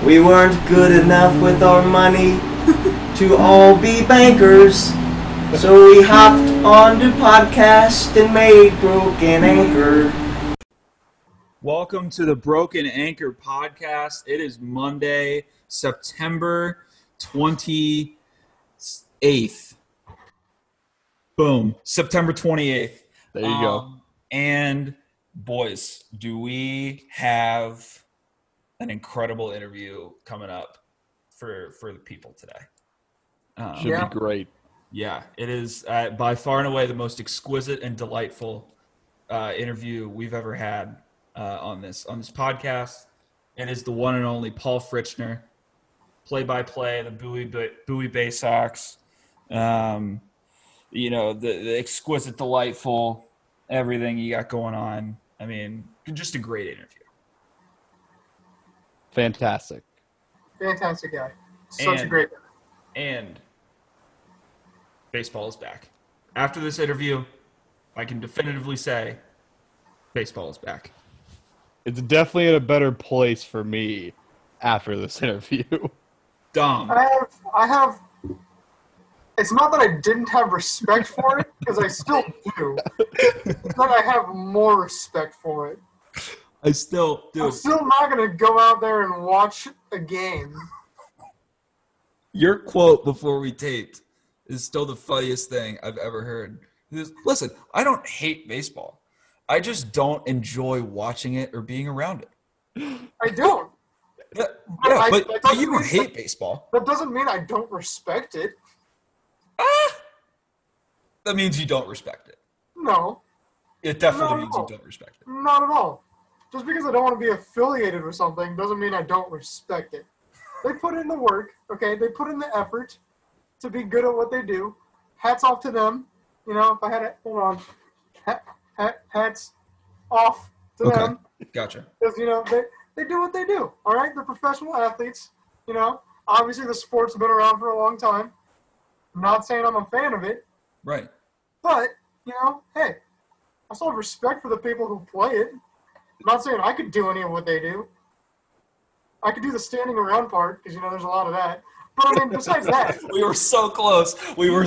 We weren't good enough with our money to all be bankers. So we hopped onto podcast and made Broken Anchor. Welcome to the Broken Anchor podcast. It is Monday, September 28th. Boom. September 28th. There you go. And boys, do we have an incredible interview coming up for the people today? Should be great. Yeah, it is by far and away the most exquisite and delightful interview we've ever had on this podcast. It is the one and only Paul Fritchner, play-by-play, the Bowie Bay Sox. The exquisite, delightful, everything you got going on. I mean, just a great interview. Fantastic Guy. Such a great guy. And baseball is back. After this interview, I can definitively say baseball is back. It's definitely in a better place for me after this interview. Dom. I have. It's not that I didn't have respect for it, because I still do. It's that I have more respect for it. I'm still not going to go out there and watch a game. Your quote before we taped is still the funniest thing I've ever heard. Listen, I don't hate baseball. I just don't enjoy watching it or being around it. I don't. But you don't hate baseball. That doesn't mean I don't respect it. That means you don't respect it. No. It definitely means you don't respect it. Not at all. Just because I don't want to be affiliated with something doesn't mean I don't respect it. They put in the work, okay? They put in the effort to be good at what they do. Hats off to them. You know, if I had it, hold on. Hats off to them. Gotcha. Because, they do what they do, all right? They're professional athletes. Obviously the sport's been around for a long time. I'm not saying I'm a fan of it. Right. But, hey, I still have respect for the people who play it. I'm not saying I could do any of what they do. I could do the standing around part because, there's a lot of that. But, I mean, besides that. We were so close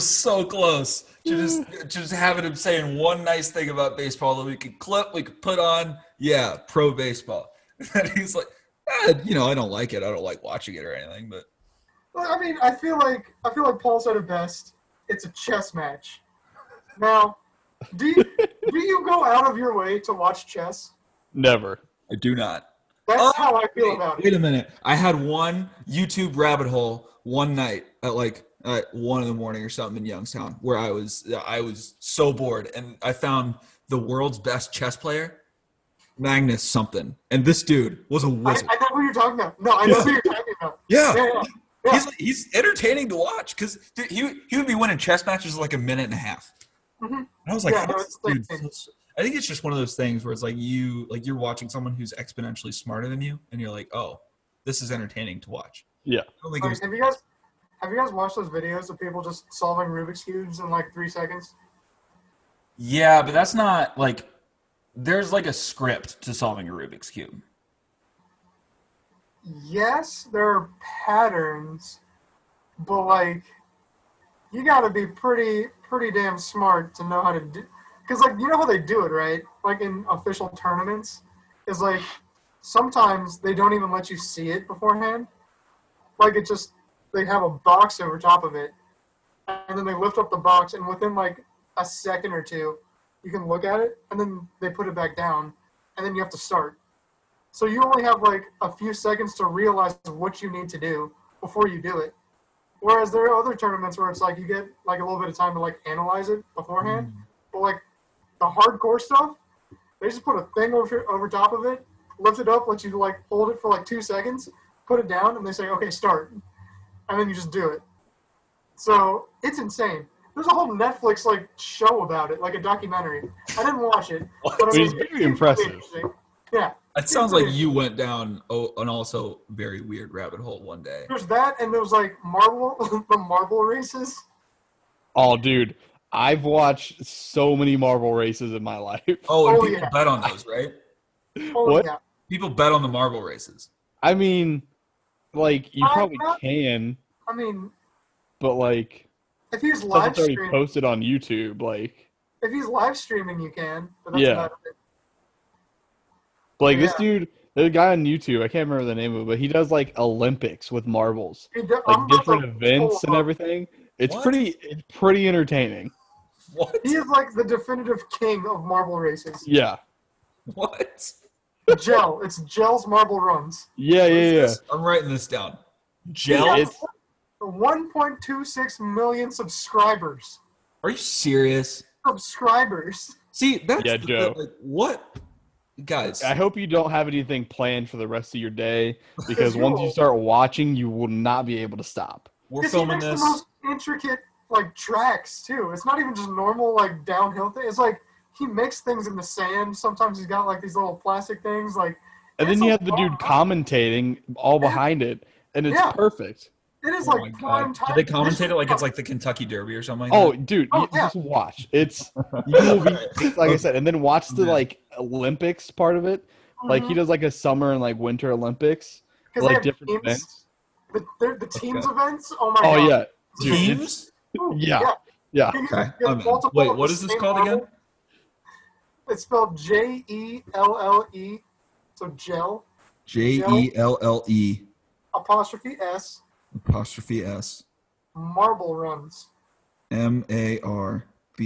to just having him saying one nice thing about baseball that we could clip, we could put on. Yeah, pro baseball. And he's like, I don't like it. I don't like watching it or anything. But well, I mean, I feel like Paul said it best. It's a chess match. Now, do you go out of your way to watch chess? Never. I do not. That's how I feel about it. Wait a minute. I had one YouTube rabbit hole one night at 1 a.m. or something in Youngstown where I was so bored, and I found the world's best chess player, Magnus something, and this dude was a wizard. I know who you're talking about. No, I know who you're talking about. Yeah. He's entertaining to watch because he would be winning chess matches like a minute and a half. Mm-hmm. And I was like, dude. I think it's just one of those things where it's like you're watching someone who's exponentially smarter than you, and you're like, oh, this is entertaining to watch. Yeah. Have you guys watched those videos of people just solving Rubik's cubes in 3 seconds? Yeah, but that's not there's a script to solving a Rubik's cube. Yes, there are patterns, but you got to be pretty damn smart to know how to do. Because you know how they do it, right? In official tournaments, is sometimes they don't even let you see it beforehand. They have a box over top of it, and then they lift up the box, and within a second or two, you can look at it, and then they put it back down, and then you have to start. So you only have a few seconds to realize what you need to do before you do it. Whereas there are other tournaments where it's you get a little bit of time to analyze it beforehand. But the hardcore stuff, they just put a thing over top of it, lift it up, let you hold it for 2 seconds, put it down, and they say, okay, start. And then you just do it. So it's insane. There's a whole Netflix show about it, a documentary. I didn't watch it. But It's very impressive. Yeah. It sounds like you went down an also very weird rabbit hole one day. There's that, and there's the marble races. Oh, dude. I've watched so many marble races in my life. Oh, and people bet on those, right? Oh, What? Yeah. People bet on the marble races. I mean, like you probably not- can, I mean, but like if he's stuff live that's already streaming, posted on YouTube, like if he's live streaming, you can. But that's Yeah. about it. this Yeah. dude, there's a guy on YouTube, I can't remember the name of it, but he does like Olympics with marbles, He do- like I'm about different to events pull and up. everything. It's What? pretty entertaining. What? He is like the definitive king of marble races. Yeah. What? Gel. It's Gel's Marble Runs. Yeah, What is yeah, yeah. this? I'm writing this down. He Gel? has It's 1.26 million subscribers. Are you serious? Subscribers. See, that's Yeah, Joe. like, what? Guys, I hope you don't have anything planned for the rest of your day, because you once you will. start watching, you will not be able to stop. we're Because he filming makes this. the most intricate like tracks too. It's not even just normal like downhill thing. It's like he makes things in the sand. Sometimes he's got like these little plastic things like. And it's then you a have the dude lot. commentating all behind it, and it's Yeah. perfect. It is Oh my like God. prime Do time. they commentate it like it's like the Kentucky Derby or something like Oh, that? dude, Oh, you yeah. just watch. It's you will be like I said, and then watch the Yeah. like Olympics part of it. Like he does like a summer and like winter Olympics, because like they have different teams, events. the teams Okay. events. Oh my Oh god. yeah, dude, it's- Teams? Ooh, yeah. yeah. You Okay, get I'm in. multiple Wait, of what the is this same called marble. again? It's spelled Jelle. So gel Jelle apostrophe S apostrophe S marble runs MARBLE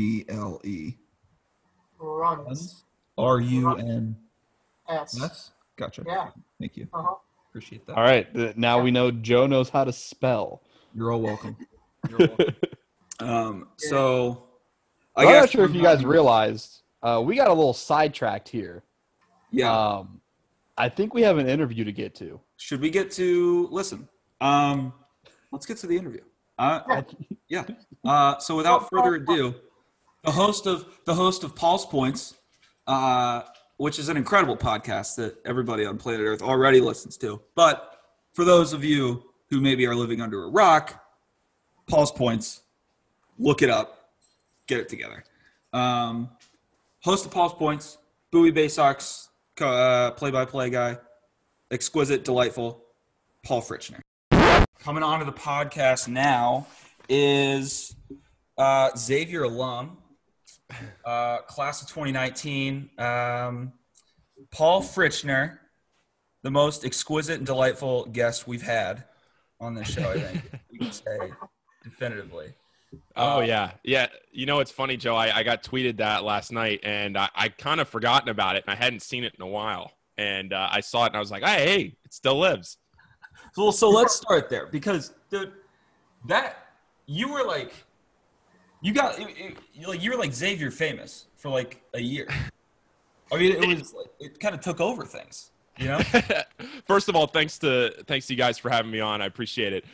runs RUNS. S. Gotcha. Yeah. Thank you. Uh-huh. Appreciate that. All right, now we know Joe knows how to spell. You're all welcome. You're welcome. So I I'm guess not sure if you guys realized, we got a little sidetracked here. Yeah. I think we have an interview to get to. Should we get to listen? Let's get to the interview. Yeah. So without further ado, the host of Paul's Points, which is an incredible podcast that everybody on planet Earth already listens to. But for those of you who maybe are living under a rock, Paul's Points, look it up, get it together. Host of Paul's Points, Bowie Bay Sox play-by-play guy, exquisite, delightful, Paul Fritchner. Coming on to the podcast now is Xavier alum, class of 2019, Paul Fritchner, the most exquisite and delightful guest we've had on this show, I think we can say definitively. Oh, yeah. Yeah. You know, it's funny, Joe. I got tweeted that last night, and I kind of forgotten about it, and I hadn't seen it in a while. And I saw it, and I was like, hey, it still lives. So let's start there because, dude, that you were like, you were like Xavier famous for like a year. I mean, it was like, it kind of took over things, you know? First of all, thanks to you guys for having me on. I appreciate it.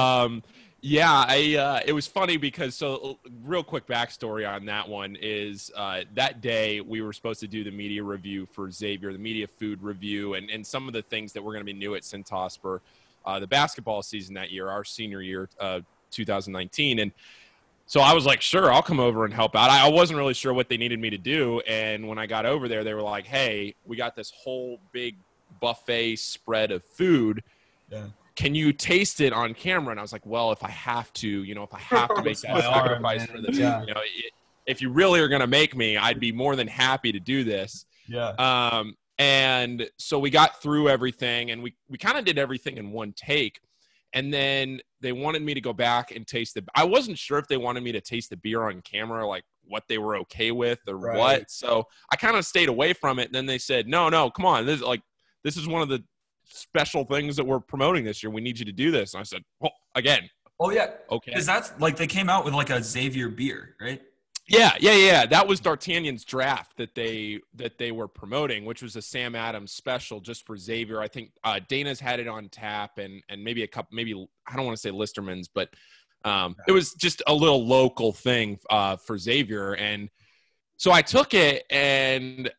It was funny because, so real quick backstory on that one is that day we were supposed to do the media review for Xavier, the media food review, and some of the things that were going to be new at Cintas for the basketball season that year, our senior year, 2019. And so I was like, sure, I'll come over and help out. I wasn't really sure what they needed me to do. And when I got over there, they were like, hey, we got this whole big buffet spread of food. Yeah. Can you taste it on camera? And I was like, well, if I have to make that My arm, sacrifice for man. the, Yeah. if you really are going to make me, I'd be more than happy to do this. Yeah. And so we got through everything, and we kind of did everything in one take. And then they wanted me to go back and taste I wasn't sure if they wanted me to taste the beer on camera, like what they were okay with or Right. what. So I kind of stayed away from it. And then they said, no, come on. This is one of the special things that we're promoting this year. We need you to do this. And I said, well, again, Oh yeah. okay. Because that's like they came out with like a Xavier beer, right? Yeah. That was D'Artagnan's draft that they were promoting, which was a Sam Adams special just for Xavier. I think Dana's had it on tap, and maybe a couple, maybe I don't want to say Listerman's, but it was just a little local thing for Xavier. And so I took it, and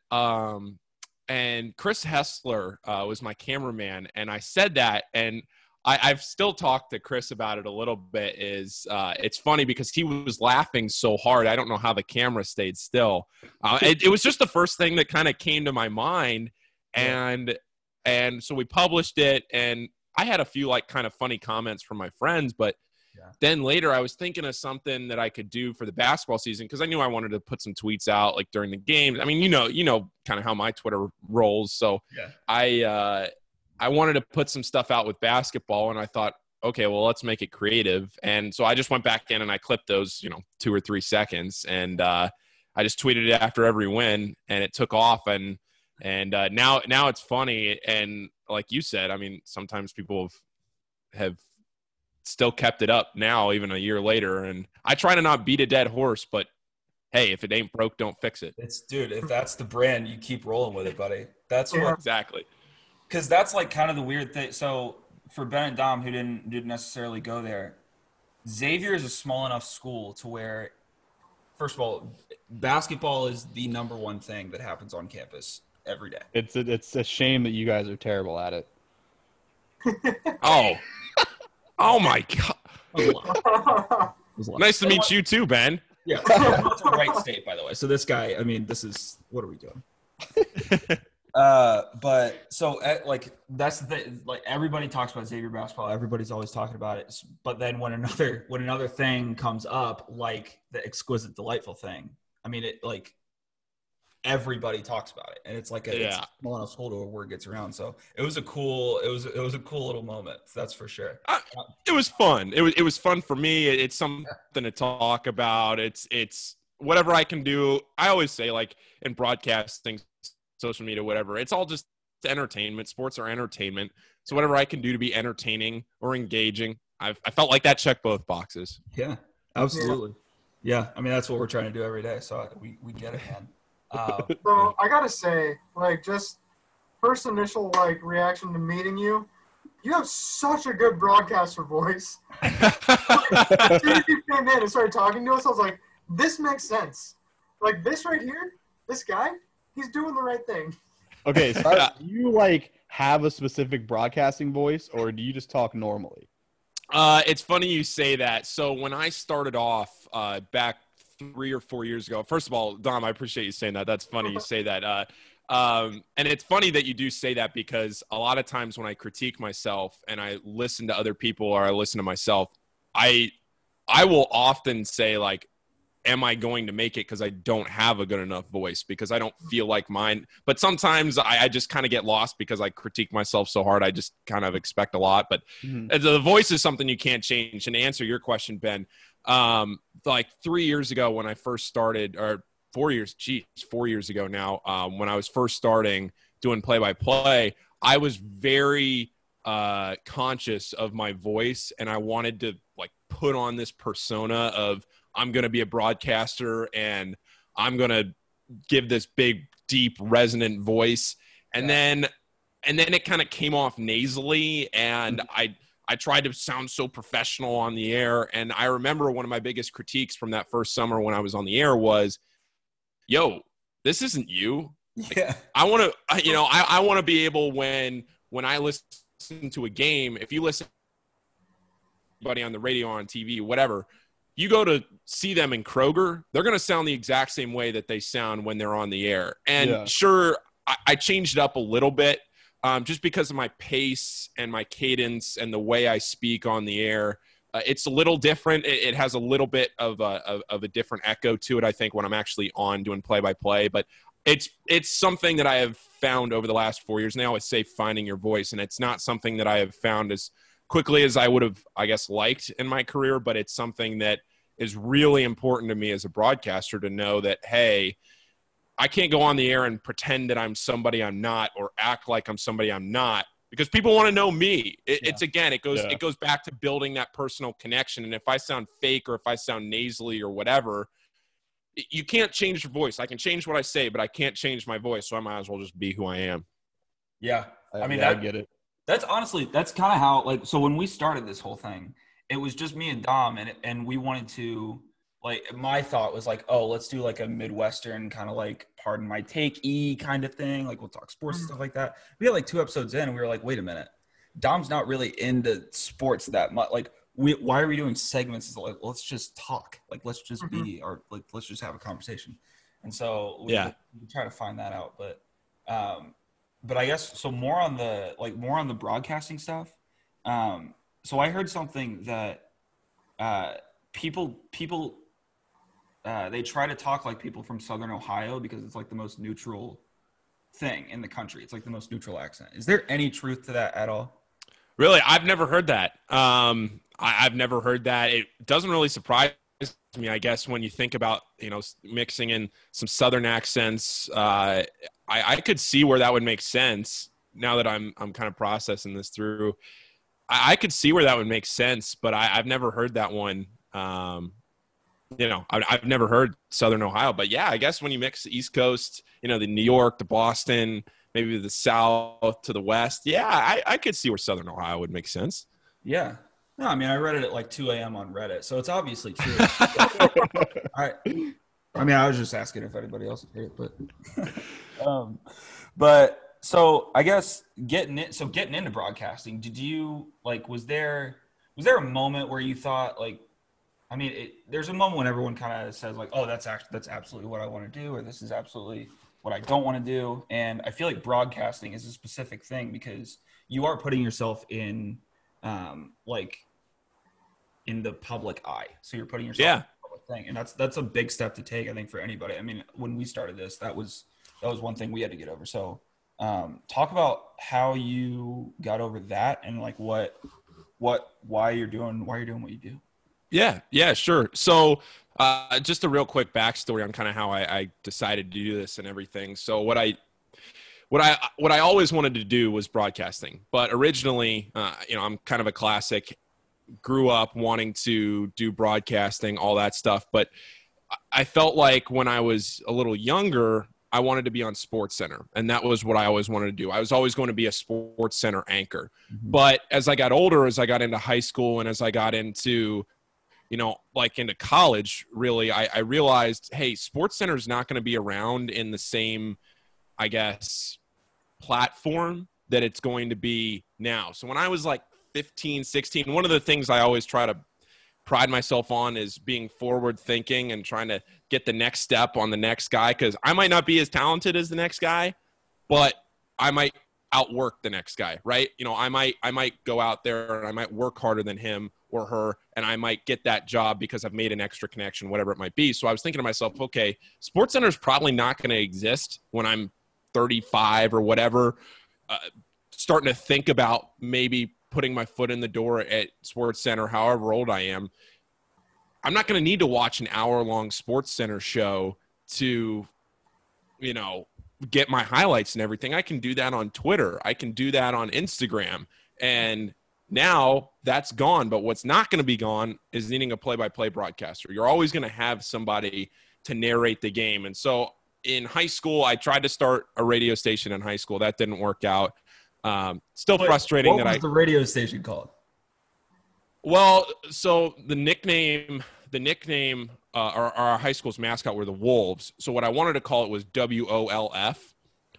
Chris Hessler was my cameraman, and I said that, and I've still talked to Chris about it a little bit. It's funny because he was laughing so hard. I don't know how the camera stayed still. It was just the first thing that kind of came to my mind, and so we published it, and I had a few like kind of funny comments from my friends, but then later I was thinking of something that I could do for the basketball season because I knew I wanted to put some tweets out like during the games. I mean, you know, kind of how my Twitter rolls. So I wanted to put some stuff out with basketball, and I thought, okay, well, let's make it creative. And so I just went back in and I clipped those, 2 or 3 seconds, and I just tweeted it after every win, and it took off. And now it's funny, and like you said, I mean, sometimes people have still kept it up now, even a year later. And I try to not beat a dead horse, but hey, if it ain't broke, don't fix it. Dude, if that's the brand, you keep rolling with it, buddy. That's what exactly. Because that's like kind of the weird thing. So for Ben and Dom, who didn't necessarily go there, Xavier is a small enough school to where, first of all, basketball is the number one thing that happens on campus every day. It's a shame that you guys are terrible at it. Oh my God. Nice to meet you too, Ben. Yeah. That's a right state, by the way. So this guy, I mean, what are we doing? But so like, that's the thing. Like, everybody talks about Xavier basketball. Everybody's always talking about it. But then when another thing comes up, like the exquisite, delightful thing, I mean, it like everybody talks about it, and it's like it's small enough school to where word gets around. So it was a cool little moment. That's for sure. It was fun. It was fun for me. It's something to talk about. It's whatever I can do. I always say, like, in broadcasting, social media, whatever, it's all just entertainment. Sports are entertainment. So whatever I can do to be entertaining or engaging, I felt like that checked both boxes. Yeah, absolutely. Yeah, I mean, that's what we're trying to do every day. So we get it, man. So I gotta say, like, just first initial like reaction to meeting you, you have such a good broadcaster voice. As soon as you came in and started talking to us, I was like, this makes sense. Like, this right here, this guy, he's doing the right thing. Okay, so do you like have a specific broadcasting voice, or do you just talk normally? It's funny you say that. So when I started off back 3 or 4 years ago, first of all, Dom, I appreciate you saying that. That's funny you say that. And it's funny that you do say that, because a lot of times when I critique myself and I listen to other people or I listen to myself, I will often say, like, am I going to make it? Because I don't have a good enough voice, because I don't feel like mine. But sometimes I just kind of get lost because I critique myself so hard. I just kind of expect a lot. But the voice is something you can't change. And to answer your question, Ben, like 3 years ago when I first started, or 4 years ago now, when I was first starting doing play-by-play, I was very conscious of my voice, and I wanted to like put on this persona of, I'm going to be a broadcaster and I'm going to give this big, deep, resonant voice. And then it kind of came off nasally, and I tried to sound so professional on the air. And I remember one of my biggest critiques from that first summer when I was on the air was, yo, this isn't you. Like, I want to, I want to be able, when I listen to a game, if you listen to anybody on the radio, on TV, whatever, you go to see them in Kroger, they're going to sound the exact same way that they sound when they're on the air. And sure, I changed it up a little bit, just because of my pace and my cadence and the way I speak on the air. It's a little different. It has a little bit of a different echo to it, I think, when I'm actually on doing play-by-play. But it's something that I have found over the last 4 years. And they always say finding your voice, and it's not something that I have found as quickly as I would have, I guess, liked in my career. But it's something that is really important to me as a broadcaster, to know that, hey, I can't go on the air and pretend that I'm somebody I'm not, or act like I'm somebody I'm not, because people want to know me. It goes back to building that personal connection. And if I sound fake, or if I sound nasally or whatever, you can't change your voice. I can change what I say, but I can't change my voice. So I might as well just be who I am. Yeah. I mean, I get it. That's honestly, that's kind of how, like, so when we started this whole thing, it was just me and Dom, and we wanted to, like, my thought was like, oh, let's do like a Midwestern kind of like, pardon my take kind of thing. Like, we'll talk sports and stuff like that. We had like 2 episodes in, and we were like, wait a minute, Dom's not really into sports that much. Like, why are we doing segments? It's like, let's just talk. Like, let's just be, or like, let's just have a conversation. And so we try to find that out. But I guess, so more on the broadcasting stuff. So I heard something that people they try to talk like people from Southern Ohio because it's like the most neutral thing in the country. It's like the most neutral accent. Is there any truth to that at all? Really, I've never heard that. I've never heard that. It doesn't really surprise me, I guess, when you think about, mixing in some Southern accents. I could see where that would make sense now that I'm kind of processing this through. I could see where that would make sense, but I've never heard that one. I've never heard Southern Ohio, but yeah, I guess when you mix the East Coast, the New York, the Boston, maybe the South to the West, yeah, I could see where Southern Ohio would make sense. Yeah. No, I mean, I read it at like 2 a.m. on Reddit, so it's obviously true. I mean, I was just asking if anybody else heard it, but so I guess getting into broadcasting, did you was there a moment where you thought I mean, there's a moment when everyone kind of says oh, that's absolutely what I want to do, or this is absolutely what I don't want to do. And I feel like broadcasting is a specific thing because you are putting yourself in in the public eye. So you're putting yourself in the public thing. And that's a big step to take, I think, for anybody. I mean, when we started this, that was one thing we had to get over. So talk about how you got over that and why you're doing what you do. Yeah, sure. So just a real quick backstory on kind of how I decided to do this and everything. So what I always wanted to do was broadcasting, but originally, I'm kind of a classic, grew up wanting to do broadcasting, all that stuff. But I felt like when I was a little younger, I wanted to be on SportsCenter, and that was what I always wanted to do. I was always going to be a SportsCenter anchor. Mm-hmm. But as I got older, as I got into high school and as I got into into college, really, I realized, hey, SportsCenter is not going to be around in the same, I guess, platform that it's going to be now. So when I was 15, 16, one of the things I always try to pride myself on is being forward thinking and trying to get the next step on the next guy, because I might not be as talented as the next guy, but I might outwork the next guy, right? I might go out there and I might work harder than him or her, and I might get that job because I've made an extra connection, whatever it might be. So I was thinking to myself, okay, SportsCenter is probably not going to exist when I'm 35 or whatever, starting to think about maybe putting my foot in the door at SportsCenter, however old I am. I'm not going to need to watch an hour-long SportsCenter show to, get my highlights and everything. I can do that on Twitter. I can do that on Instagram. And now that's gone. But what's not going to be gone is needing a play-by-play broadcaster. You're always going to have somebody to narrate the game. And so in high school, I tried to start a radio station in high school. That didn't work out. Still frustrating. What was the radio station called? Well, so the nickname, our high school's mascot were the Wolves. So what I wanted to call it was WOLF.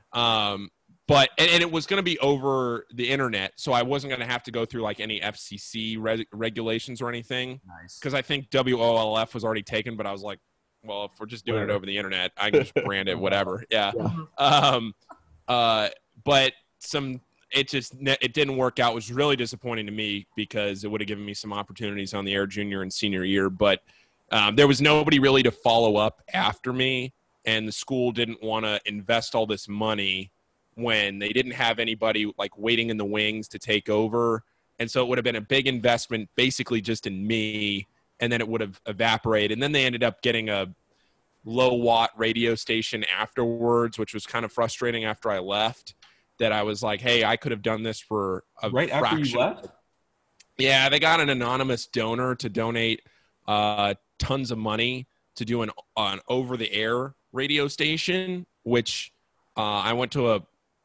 But it was going to be over the internet, so I wasn't going to have to go through any FCC regulations or anything. Nice. Because I think WOLF was already taken, but I was like, well, if we're just doing it over the internet, I can just brand it whatever. Yeah. But it didn't work out. It was really disappointing to me because it would have given me some opportunities on the air junior and senior year. But there was nobody really to follow up after me, and the school didn't want to invest all this money when they didn't have anybody waiting in the wings to take over. And so it would have been a big investment basically just in me, and then it would have evaporated. And then they ended up getting a low watt radio station afterwards, which was kind of frustrating after I left, that I was like, hey, I could have done this for a fraction. After you left? Yeah, they got an anonymous donor to donate tons of money to do an over-the-air radio station, which I went to a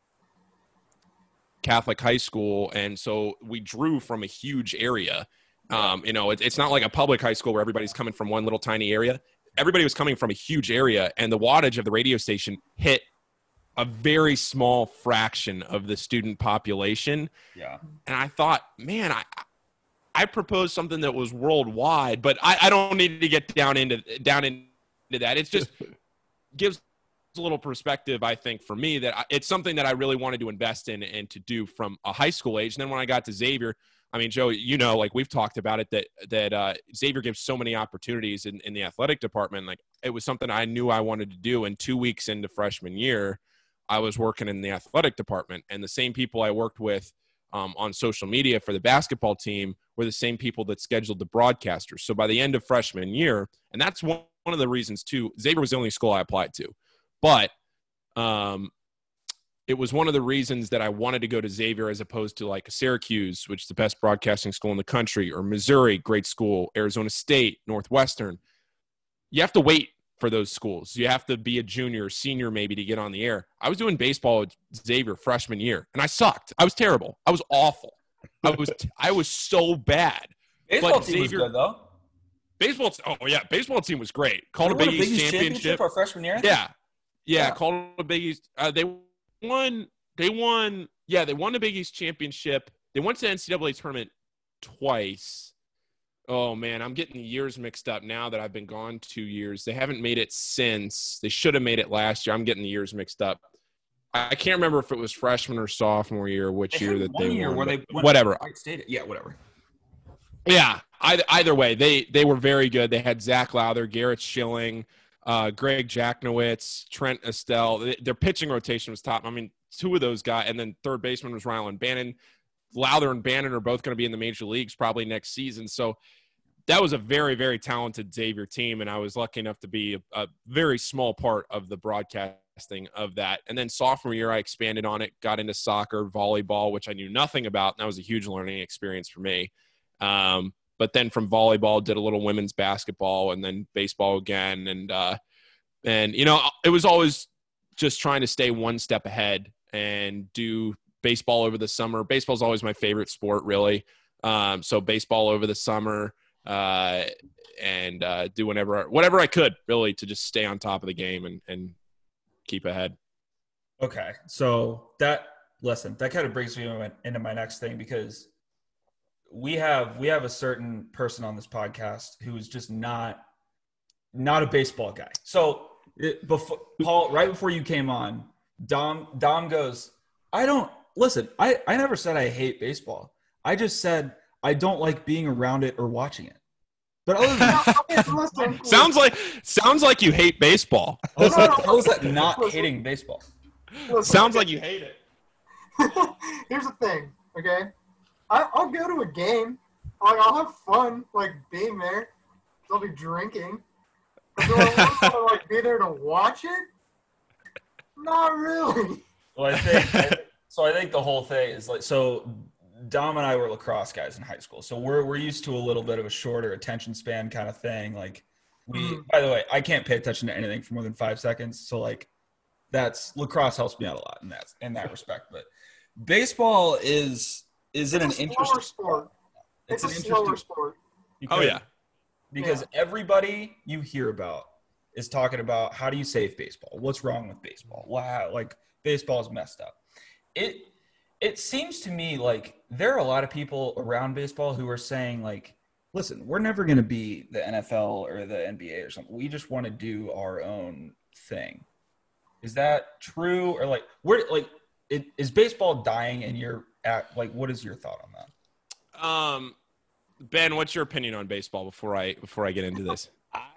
Catholic high school, and so we drew from a huge area. It's not like a public high school where everybody's coming from one little tiny area. Everybody was coming from a huge area, and the wattage of the radio station hit a very small fraction of the student population. Yeah. And I thought, man, I proposed something that was worldwide, but I don't need to get down into that. It's just gives a little perspective, I think, for me, that it's something that I really wanted to invest in and to do from a high school age. And then when I got to Xavier, I mean, Joe, like we've talked about it, that Xavier gives so many opportunities in the athletic department. Like it was something I knew I wanted to do. And 2 weeks into freshman year, I was working in the athletic department, and the same people I worked with on social media for the basketball team were the same people that scheduled the broadcasters. So by the end of freshman year, and that's one of the reasons too, Xavier was the only school I applied to, but it was one of the reasons that I wanted to go to Xavier as opposed to like Syracuse, which is the best broadcasting school in the country, or Missouri, great school, Arizona State, Northwestern. You have to wait for those schools. You have to be a junior or senior maybe to get on the air. I was doing baseball at Xavier freshman year, and I sucked. I was terrible. I was awful. I was so bad. Baseball team was good, though. Baseball team was great. Called a Big East championship our freshman year. Yeah. Called a Big East. They won. Yeah, they won the Big East championship. They went to the NCAA tournament twice. Oh man, I'm getting the years mixed up now that I've been gone 2 years. They haven't made it since. They should have made it last year. I'm getting the years mixed up. I can't remember if it was freshman or sophomore year, which year that they won. Where they went whatever. Yeah, whatever. Yeah, either way, they were very good. They had Zach Lowther, Garrett Schilling, Greg Jacknowitz, Trent Estelle. Their pitching rotation was top. I mean, two of those guys, and then third baseman was Rylan Bannon. Lowther and Bannon are both going to be in the major leagues probably next season. So that was a very, very talented Xavier team, and I was lucky enough to be a very small part of the broadcasting of that. And then sophomore year, I expanded on it, got into soccer, volleyball, which I knew nothing about, and that was a huge learning experience for me. But then from volleyball, did a little women's basketball, and then baseball again. And it was always just trying to stay one step ahead and do baseball over the summer. Baseball is always my favorite sport, really. So baseball over the summer, and do whatever I could, really, to just stay on top of the game and keep ahead. Okay, so that kind of brings me into my next thing, because we have a certain person on this podcast who is just not a baseball guy. So Paul, right before you came on, Dom goes, I never said I hate baseball. I just said I don't like being around it or watching it. But other than that, sounds like you hate baseball. How is that not hating baseball? Sounds like you hate it. Here's the thing, okay? I'll go to a game. Like, I'll have fun, like, being there. I'll be drinking. But do I want to, like, be there to watch it? Not really. Well, I think the whole thing is like, so Dom and I were lacrosse guys in high school, so we're used to a little bit of a shorter attention span kind of thing. Like, by the way, I can't pay attention to anything for more than 5 seconds, so like lacrosse helps me out a lot in that respect. But baseball is an interesting sport. It's a slower sport. Because everybody you hear about is talking about, how do you save baseball? What's wrong with baseball? Wow, like baseball is messed up. It seems to me like there are a lot of people around baseball who are saying, like, listen, we're never going to be the NFL or the NBA or something. We just want to do our own thing. Is that true? Or is baseball dying, and what is your thought on that? Ben, what's your opinion on baseball before I get into this?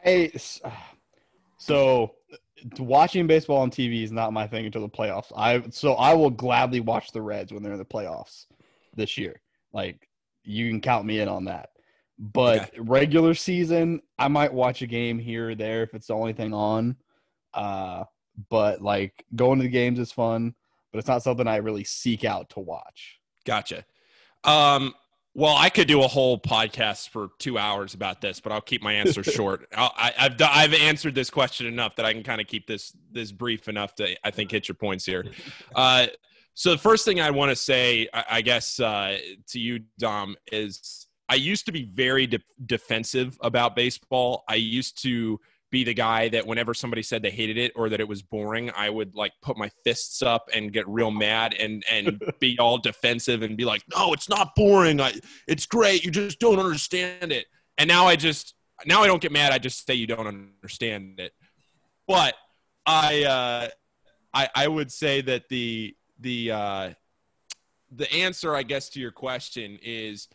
So watching baseball on TV is not my thing until the playoffs. I will gladly watch the Reds when they're in the playoffs this year. Like, you can count me in on that. But regular season, I might watch a game here or there if it's the only thing on. But like, going to the games is fun, but it's not something I really seek out to watch. Gotcha. Well, I could do a whole podcast for 2 hours about this, but I'll keep my answer short. I've answered this question enough that I can kind of keep this brief enough to, I think, hit your points here. So the first thing I want to say, I guess, to you, Dom, is I used to be very defensive about baseball. I used to be the guy that whenever somebody said they hated it or that it was boring, I would like put my fists up and get real mad and be all defensive and be like, no, it's not boring. It's great. You just don't understand it. And now I don't get mad. I just say you don't understand it. But I would say that the answer, I guess, to your question is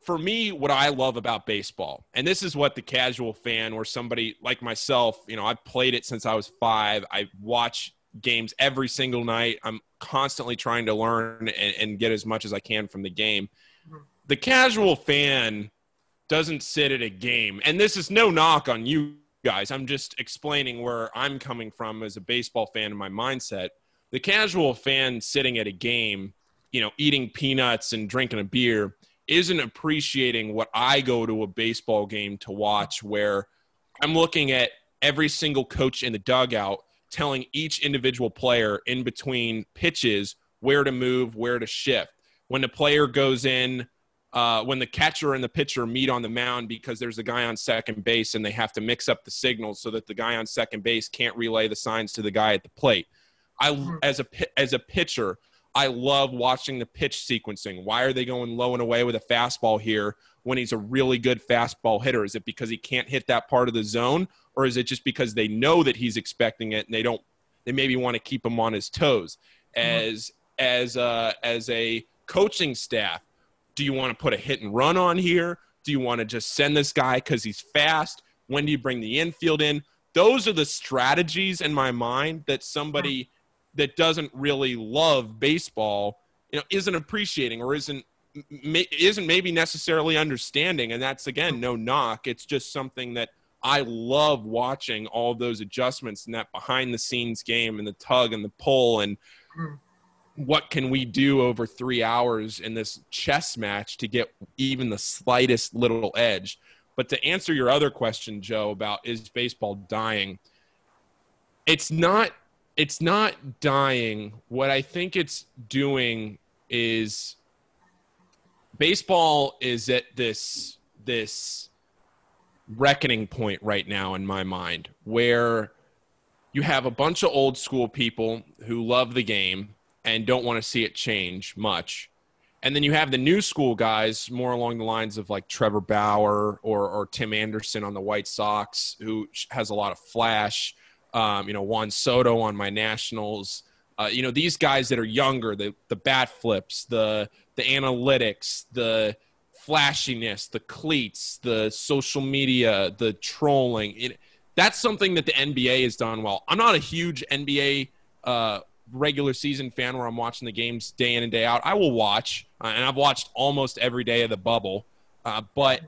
for me, what I love about baseball, and this is what the casual fan or somebody like myself, I've played it since I was 5. I watch games every single night. I'm constantly trying to learn and get as much as I can from the game. The casual fan doesn't sit at a game, and this is no knock on you guys. I'm just explaining where I'm coming from as a baseball fan and my mindset. The casual fan sitting at a game, eating peanuts and drinking a beer isn't appreciating what I go to a baseball game to watch, where I'm looking at every single coach in the dugout telling each individual player in between pitches where to move, where to shift. When the player goes in, when the catcher and the pitcher meet on the mound because there's a guy on second base and they have to mix up the signals so that the guy on second base can't relay the signs to the guy at the plate. As a pitcher, I love watching the pitch sequencing. Why are they going low and away with a fastball here when he's a really good fastball hitter? Is it because he can't hit that part of the zone, or is it just because they know that he's expecting it and they maybe want to keep him on his toes? As a coaching staff, do you want to put a hit and run on here? Do you want to just send this guy because he's fast? When do you bring the infield in? Those are the strategies in my mind that somebody that doesn't really love baseball, isn't appreciating or isn't maybe necessarily understanding. And that's, again, no knock. It's just something that I love watching, all those adjustments and that behind the scenes game and the tug and the pull and what can we do over 3 hours in this chess match to get even the slightest little edge. But to answer your other question, Joe, about is baseball dying, it's not dying. What I think it's doing is baseball is at this reckoning point right now in my mind, where you have a bunch of old school people who love the game and don't want to see it change much. And then you have the new school guys, more along the lines of like Trevor Bauer or Tim Anderson on the White Sox, who has a lot of flash. Juan Soto on my Nationals. These guys that are younger, the bat flips, the analytics, the flashiness, the cleats, the social media, the trolling. That's something that the NBA has done well. I'm not a huge NBA regular season fan where I'm watching the games day in and day out. I will watch, and I've watched almost every day of the bubble. But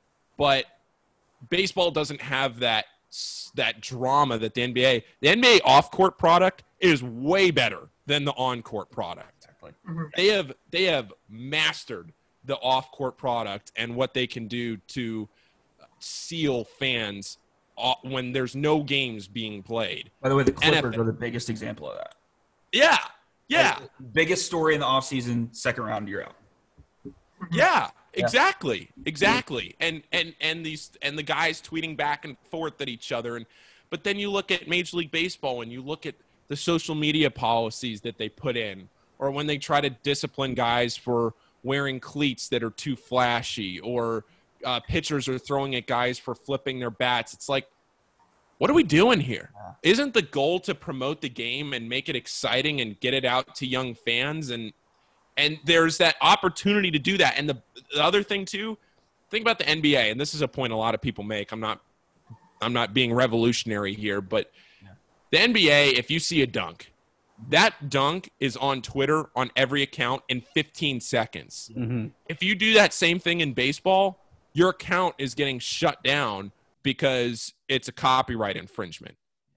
baseball doesn't have that drama that the NBA off-court product is way better than the on-court product. Exactly. They have mastered the off-court product and what they can do to seal fans when there's no games being played. By the way, the Clippers are the biggest example of that. Yeah. Biggest story in the offseason, second round, you're out. Yeah. Exactly. And the guys tweeting back and forth at each other. But then you look at Major League Baseball and you look at the social media policies that they put in, or when they try to discipline guys for wearing cleats that are too flashy, or pitchers are throwing at guys for flipping their bats. It's like, what are we doing here? Isn't the goal to promote the game and make it exciting and get it out to young fans? And there's that opportunity to do that. And the other thing too, think about the NBA, and this is a point a lot of people make. I'm not being revolutionary here, but the NBA, if you see a dunk, that dunk is on Twitter on every account in 15 seconds. Mm-hmm. If you do that same thing in baseball, your account is getting shut down because it's a copyright infringement.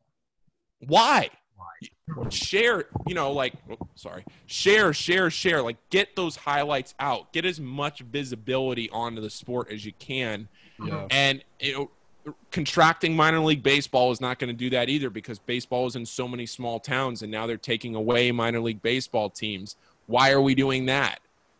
Why? Share, share, like get those highlights out, get as much visibility onto the sport as you can. Yeah. And contracting minor league baseball is not going to do that either, because baseball is in so many small towns and now they're taking away minor league baseball teams. Why are we doing that?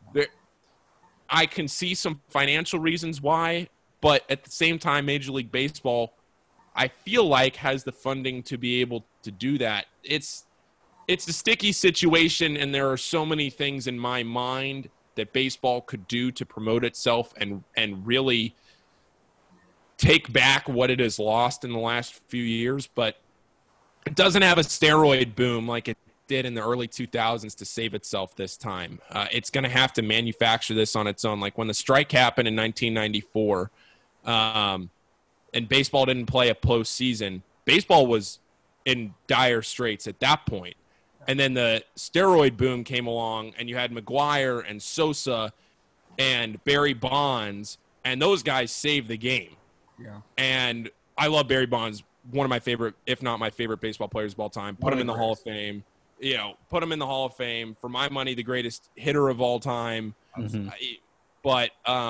I can see some financial reasons why, but at the same time, Major League Baseball, I feel like, has the funding to be able to do that. It's a sticky situation, and there are so many things in my mind that baseball could do to promote itself and really take back what it has lost in the last few years, but it doesn't have a steroid boom like it did in the early 2000s to save itself this time. It's going to have to manufacture this on its own. Like when the strike happened in 1994, and baseball didn't play a postseason, baseball was in dire straits at that point. And then the steroid boom came along, and you had McGwire and Sosa and Barry Bonds, and those guys saved the game. Yeah. And I love Barry Bonds, one of my favorite, if not my favorite baseball players of all time. Put him in the Hall of Fame. Put him in the Hall of Fame. For my money, the greatest hitter of all time. Mhm. But,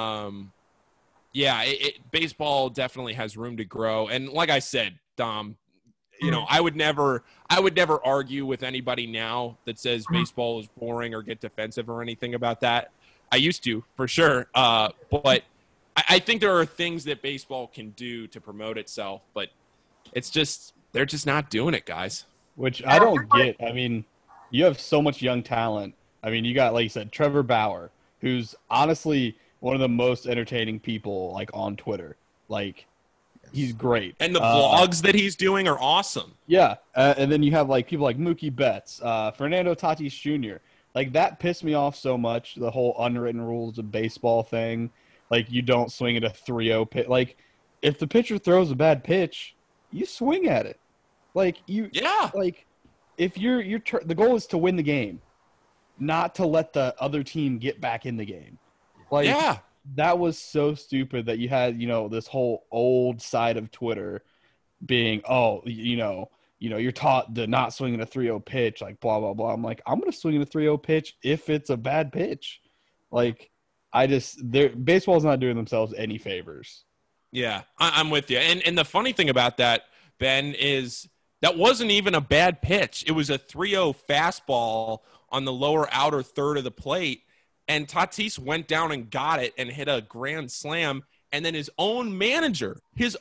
baseball definitely has room to grow. And like I said, Dom, I would never argue with anybody now that says baseball is boring or get defensive or anything about that. I used to, for sure. But I think there are things that baseball can do to promote itself, but they're just not doing it, guys. Which I don't get. I mean, you have so much young talent. I mean, you got, like you said, Trevor Bauer, who's honestly one of the most entertaining people, like, on Twitter. Like, he's great. And the vlogs that he's doing are awesome. Yeah. And then you have, like, people like Mookie Betts, Fernando Tatis Jr. Like, that pissed me off so much, the whole unwritten rules of baseball thing. Like, you don't swing at a 3-0 pitch. Like, if the pitcher throws a bad pitch, you swing at it. Like, like, if the goal is to win the game, not to let the other team get back in the game. Like, that was so stupid that you had, this whole old side of Twitter being, you're taught to not swing at a 3-0 pitch, like, blah, blah, blah. I'm like, I'm going to swing at a 3-0 pitch if it's a bad pitch. Like, baseball's not doing themselves any favors. Yeah, I'm with you. And the funny thing about that, Ben, is that wasn't even a bad pitch. It was a 3-0 fastball on the lower outer third of the plate, and Tatis went down and got it and hit a grand slam, and then his own manager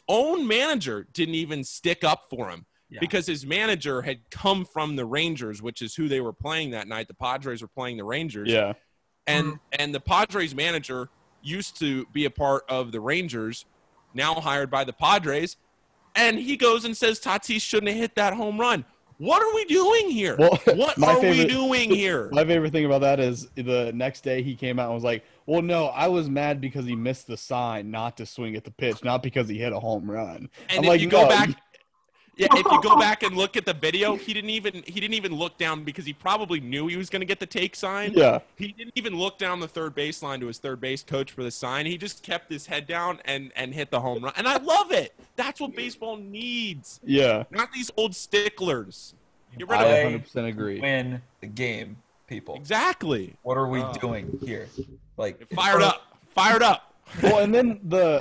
didn't even stick up for him because his manager had come from the Rangers, which is who they were playing that night. The Padres were playing the Rangers. Yeah. And the Padres manager used to be a part of the Rangers, now hired by the Padres, and he goes and says Tatis shouldn't have hit that home run. What are we doing here? Well, we doing here? My favorite thing about that is the next day he came out and was like, well, no, I was mad because he missed the sign not to swing at the pitch, not because he hit a home run. And if you go back and look at the video, he didn't even look down because he probably knew he was going to get the take sign. Yeah. He didn't even look down the third baseline to his third base coach for the sign. He just kept his head down and hit the home run. And I love it. That's what baseball needs. Yeah. Not these old sticklers. Get rid I of 100% agree. Win the game, people. Exactly. What are we doing here? Like, Fired up. Well, and then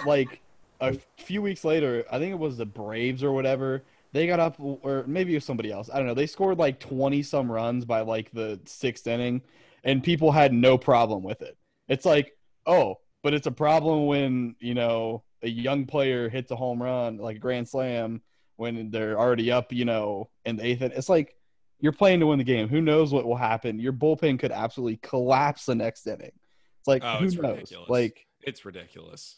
a few weeks later, I think it was the Braves or whatever, they got up, or maybe it was somebody else. I don't know. They scored like 20-some runs by like the 6th inning, and people had no problem with it. It's like, oh, but it's a problem when, a young player hits a home run, like a grand slam, when they're already up, in the 8th. It's like you're playing to win the game. Who knows what will happen? Your bullpen could absolutely collapse the next inning. It's like, who knows? Ridiculous. Like, it's ridiculous.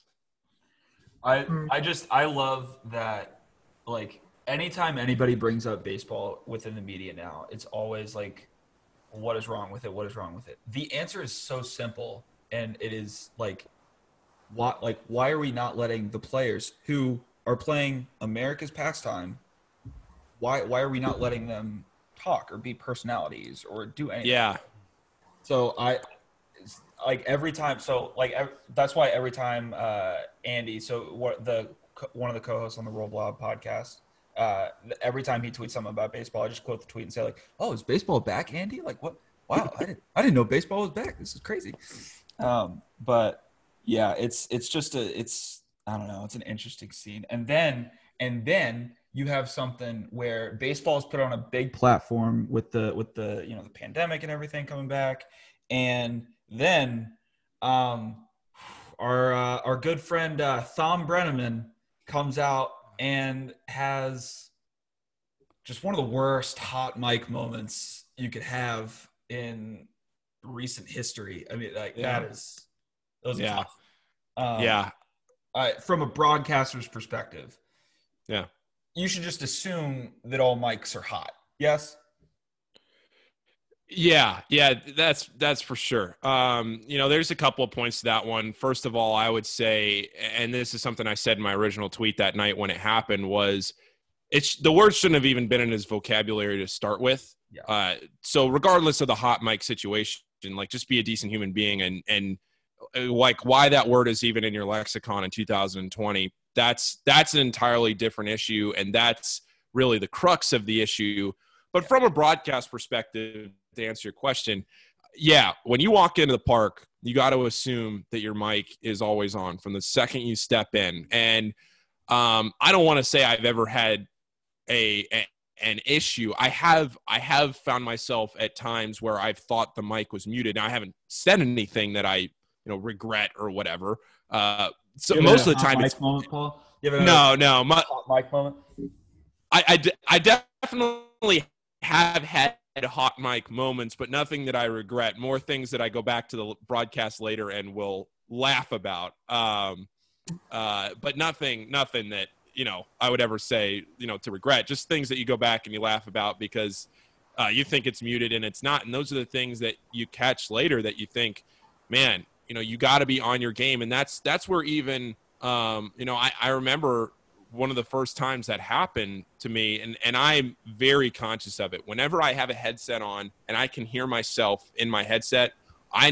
I love that, like, anytime anybody brings up baseball within the media now, it's always like, what is wrong with it? What is wrong with it? The answer is so simple, and it is like, why are we not letting the players who are playing America's pastime, why are we not letting them talk or be personalities or do anything? Yeah. So that's why every time Andy, one of the co-hosts on the Roll Blob podcast, every time he tweets something about baseball, I just quote the tweet and say like, "Oh, is baseball back, Andy? Like, what? Wow, I didn't know baseball was back. This is crazy." But yeah, it's I don't know, it's an interesting scene. And then you have something where baseball is put on a big platform with the the pandemic and everything coming back, and then our good friend Thom Brennaman comes out and has just one of the worst hot mic moments you could have in recent history. I mean, like those are tough. From a broadcaster's perspective, you should just assume that all mics are hot. Yes. Yeah, that's for sure. There's a couple of points to that one. First of all, I would say, and this is something I said in my original tweet that night when it happened, was the word shouldn't have even been in his vocabulary to start with. Yeah. So regardless of the hot mic situation, like just be a decent human being and like why that word is even in your lexicon in 2020, that's an entirely different issue, and that's really the crux of the issue. But from a broadcast perspective, to answer your question, yeah, when you walk into the park, you got to assume that your mic is always on from the second you step in. And I don't want to say I've ever had an issue. I have found myself at times where I've thought the mic was muted. Now, I haven't said anything that I regret or whatever. So most of the time, it's moment, Paul. No, hot mic moment. I definitely have had hot mic moments, but nothing that I regret. More things that I go back to the broadcast later and will laugh about. But nothing that I would ever say to regret. Just things that you go back and you laugh about because you think it's muted and it's not. And those are the things that you catch later that you think, man, you got to be on your game. And that's where even I remember one of the first times that happened to me, and I'm very conscious of it. Whenever I have a headset on and I can hear myself in my headset, I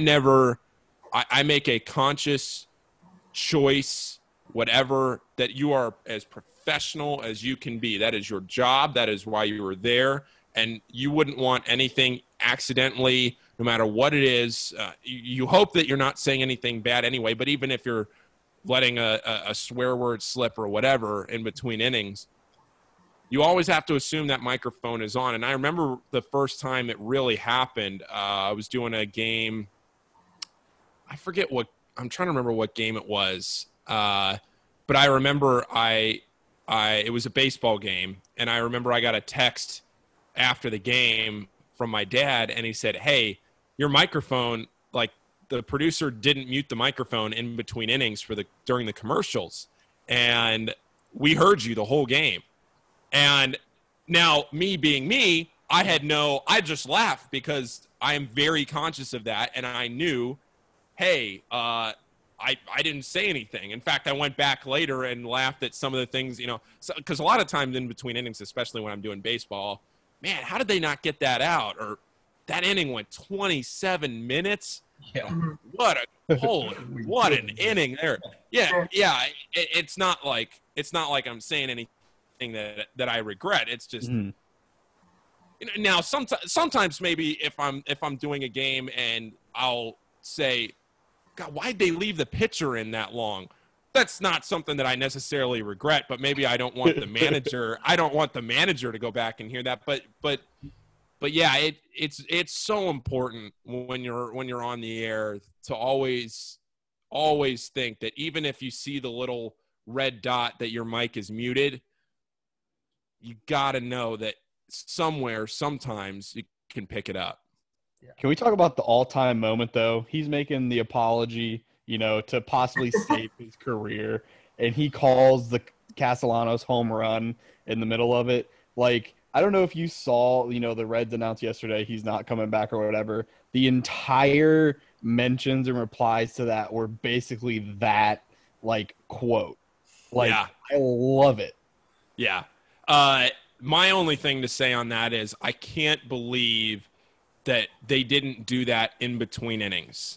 make a conscious choice, whatever, that you are as professional as you can be. That is your job. That is why you were there. And you wouldn't want anything accidentally, no matter what it is. You hope that you're not saying anything bad anyway, but even if you're letting a swear word slip or whatever in between innings, you always have to assume that microphone is on. And I remember the first time it really happened, I was doing a game. I'm trying to remember what game it was. But I remember it was a baseball game, and I remember I got a text after the game from my dad, and he said, "Hey, your microphone, like, the producer didn't mute the microphone in between innings during the commercials, and we heard you the whole game." And now, me being me, I just laughed because I am very conscious of that, and I knew, hey, I didn't say anything. In fact, I went back later and laughed at some of the things, because a lot of times in between innings, especially when I'm doing baseball, man, how did they not get that out? Or that inning went 27 minutes. Yeah. What an inning there. Yeah. It's not like I'm saying anything that I regret. It's just now sometimes maybe if I'm doing a game and I'll say, God, why'd they leave the pitcher in that long? That's not something that I necessarily regret, but maybe I don't want the manager to go back and hear that. But yeah, it's so important when you're on the air to always think that even if you see the little red dot that your mic is muted, you got to know that sometimes you can pick it up. Can we talk about the all-time moment, though? He's making the apology, to possibly save his career, and he calls the Castellanos home run in the middle of it. Like, I don't know if you saw, the Reds announced yesterday he's not coming back or whatever. The entire mentions and replies to that were basically that, like, quote. Like, yeah. I love it. Yeah. My only thing to say on that is I can't believe that they didn't do that in between innings.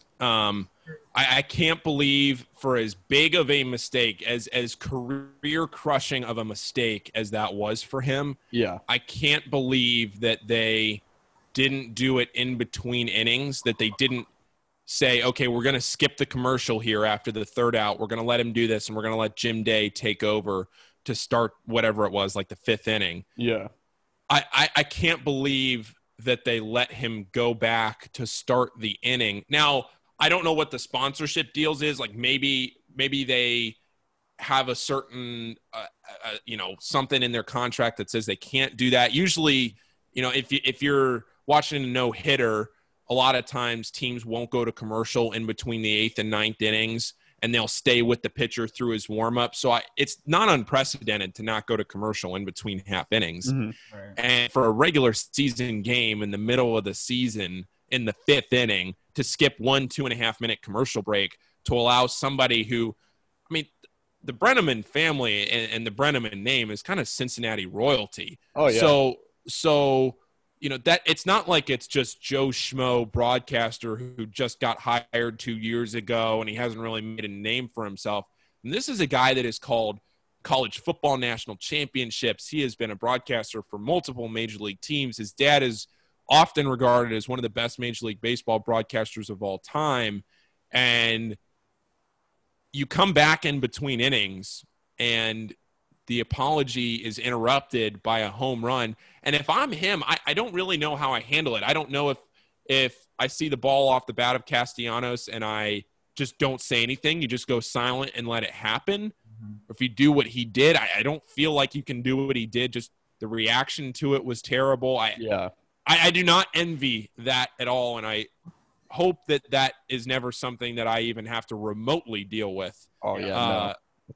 I can't believe, for as big of a mistake, as career crushing of a mistake as that was for him. Yeah. I can't believe that they didn't do it in between innings, that they didn't say, okay, we're going to skip the commercial here after the third out. We're going to let him do this, and we're going to let Jim Day take over to start whatever it was, like the fifth inning. Yeah. I can't believe that they let him go back to start the inning. Now, I don't know what the sponsorship deals is. Like maybe they have a certain, something in their contract that says they can't do that. Usually, if you're watching a no-hitter, a lot of times teams won't go to commercial in between the 8th and 9th innings. and they'll stay with the pitcher through his warm-up. So it's not unprecedented to not go to commercial in between half innings. Mm-hmm. Right. And for a regular season game in the middle of the season in the 5th inning to skip 1 2.5 minute commercial break to allow somebody who, I mean, the Brenneman family and the Brenneman name is kind of Cincinnati royalty. Oh, yeah. So you know, that it's not like it's just Joe Schmo broadcaster who just got hired 2 years ago and he hasn't really made a name for himself. And this is a guy that has called college football national championships. He has been a broadcaster for multiple major league teams. His dad is often regarded as one of the best Major League Baseball broadcasters of all time. And you come back in between innings and the apology is interrupted by a home run. And if I'm him, I don't really know how I handle it. I don't know if I see the ball off the bat of Castellanos and I just don't say anything, you just go silent and let it happen. Mm-hmm. If you do what he did, I don't feel like you can do what he did. Just the reaction to it was terrible. I do not envy that at all, and I hope that is never something that I even have to remotely deal with. Oh, yeah.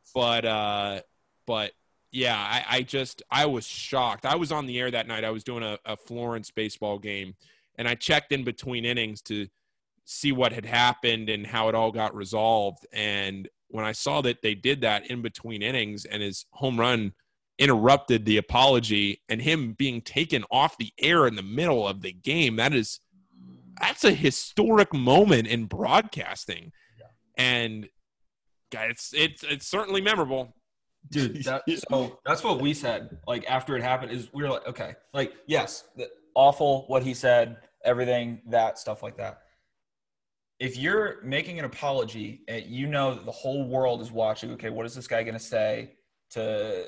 No. But yeah, I was shocked. I was on the air that night. I was doing a Florence baseball game, and I checked in between innings to see what had happened and how it all got resolved. And when I saw that they did that in between innings and his home run interrupted the apology and him being taken off the air in the middle of the game, that's a historic moment in broadcasting. Yeah. And guys, it's certainly memorable. Dude, so that's what we said. Like, after it happened, is we were like, okay, like, yes, awful what he said, everything, that stuff like that. If you're making an apology and you know that the whole world is watching, okay, what is this guy going to say to,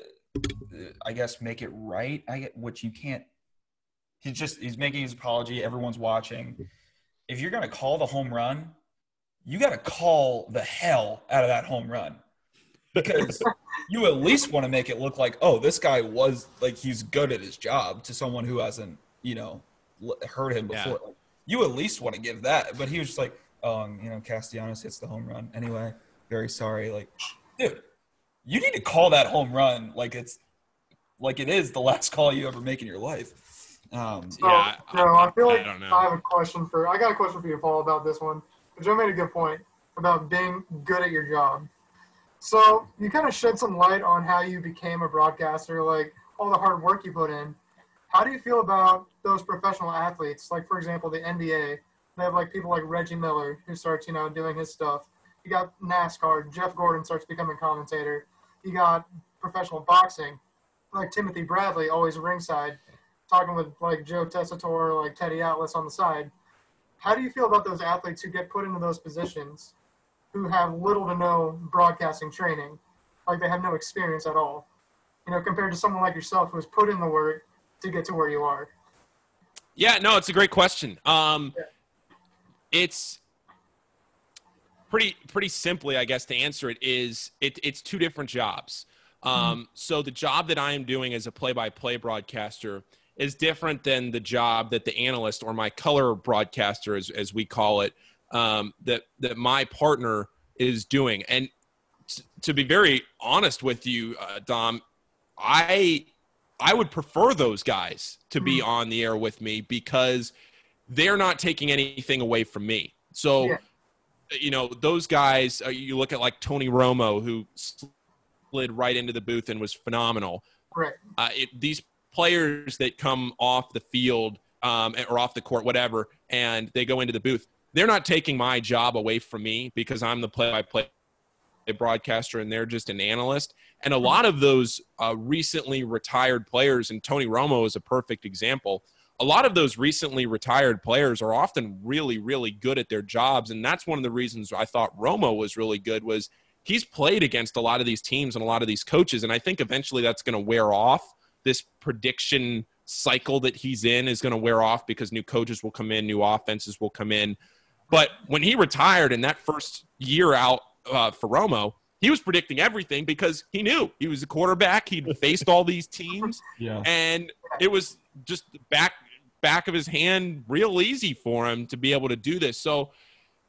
I guess, make it right? Which you can't. He's making his apology. Everyone's watching. If you're going to call the home run, you got to call the hell out of that home run, because you at least want to make it look like, oh, this guy was like, he's good at his job to someone who hasn't, heard him before. Yeah. Like, you at least want to give that. But he was just like, oh, Castellanos hits the home run. Anyway, very sorry. Like, dude, you need to call that home run like it is the last call you ever make in your life. I feel like I have a question I got a question for you, Paul, about this one. But Joe made a good point about being good at your job. So you kind of shed some light on how you became a broadcaster, like all the hard work you put in. How do you feel about those professional athletes? Like, for example, the NBA, they have like people like Reggie Miller who starts, doing his stuff. You got NASCAR, Jeff Gordon starts becoming a commentator. You got professional boxing, like Timothy Bradley, always ringside, talking with like Joe Tessitore, like Teddy Atlas on the side. How do you feel about those athletes who get put into those positions who have little to no broadcasting training? Like, they have no experience at all, compared to someone like yourself who has put in the work to get to where you are? Yeah, no, it's a great question. It's pretty simply, I guess, to answer it is it's two different jobs. So the job that I am doing as a play-by-play broadcaster is different than the job that the analyst, or my color broadcaster, as we call it, that my partner is doing. And to be very honest with you, Dom, I would prefer those guys to be on the air with me, because they're not taking anything away from me. So, those guys, you look at like Tony Romo, who slid right into the booth and was phenomenal. Right. These players that come off the field or off the court, whatever, and they go into the booth, they're not taking my job away from me, because I'm the play-by-play broadcaster and they're just an analyst. And a lot of those recently retired players, and Tony Romo is a perfect example, a lot of those recently retired players are often really, really good at their jobs. And that's one of the reasons I thought Romo was really good, was he's played against a lot of these teams and a lot of these coaches. And I think eventually that's going to wear off. This prediction cycle that he's in is going to wear off, because new coaches will come in, new offenses will come in. But when he retired in that first year out for Romo, he was predicting everything, because he knew he was a quarterback. He'd faced all these teams, and it was just back of his hand, real easy for him to be able to do this. So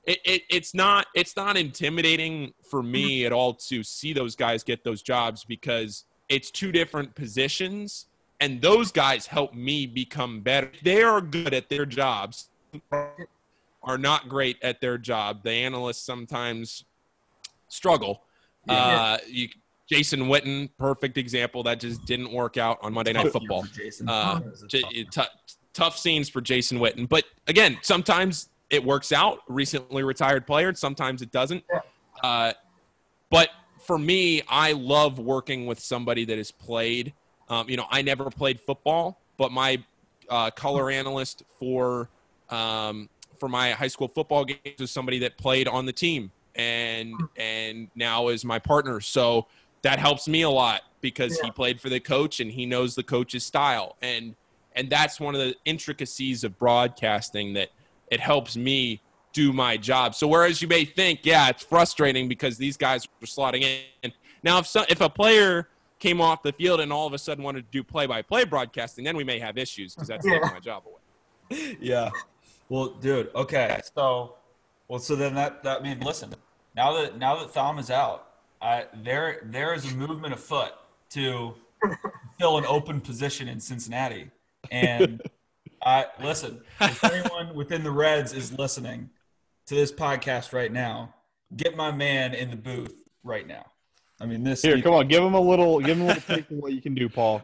it's not intimidating for me at all to see those guys get those jobs because it's two different positions, and those guys help me become better. They are good at their jobs, are not great at their job. The analysts sometimes struggle. Yeah. Jason Witten, perfect example. That just didn't work out on Monday Night Football. Jason. Tough scenes for Jason Witten. But again, sometimes it works out. Recently retired player. Sometimes it doesn't. But for me, I love working with somebody that has played. I never played football, but my color analyst for my high school football games is somebody that played on the team and now is my partner. So that helps me a lot because he played for the coach and he knows the coach's style. And that's one of the intricacies of broadcasting, that it helps me do my job. So whereas you may think, it's frustrating because these guys are slotting in. Now, if a player came off the field and all of a sudden wanted to do play-by-play broadcasting, then we may have issues because that's taking my job away. Yeah. Well, dude. Okay. So then that means, listen. Now that Thom is out, there is a movement afoot to fill an open position in Cincinnati. And listen, if anyone within the Reds is listening to this podcast right now, get my man in the booth right now. I mean, Here, come on, give him a little taste of what you can do, Paul.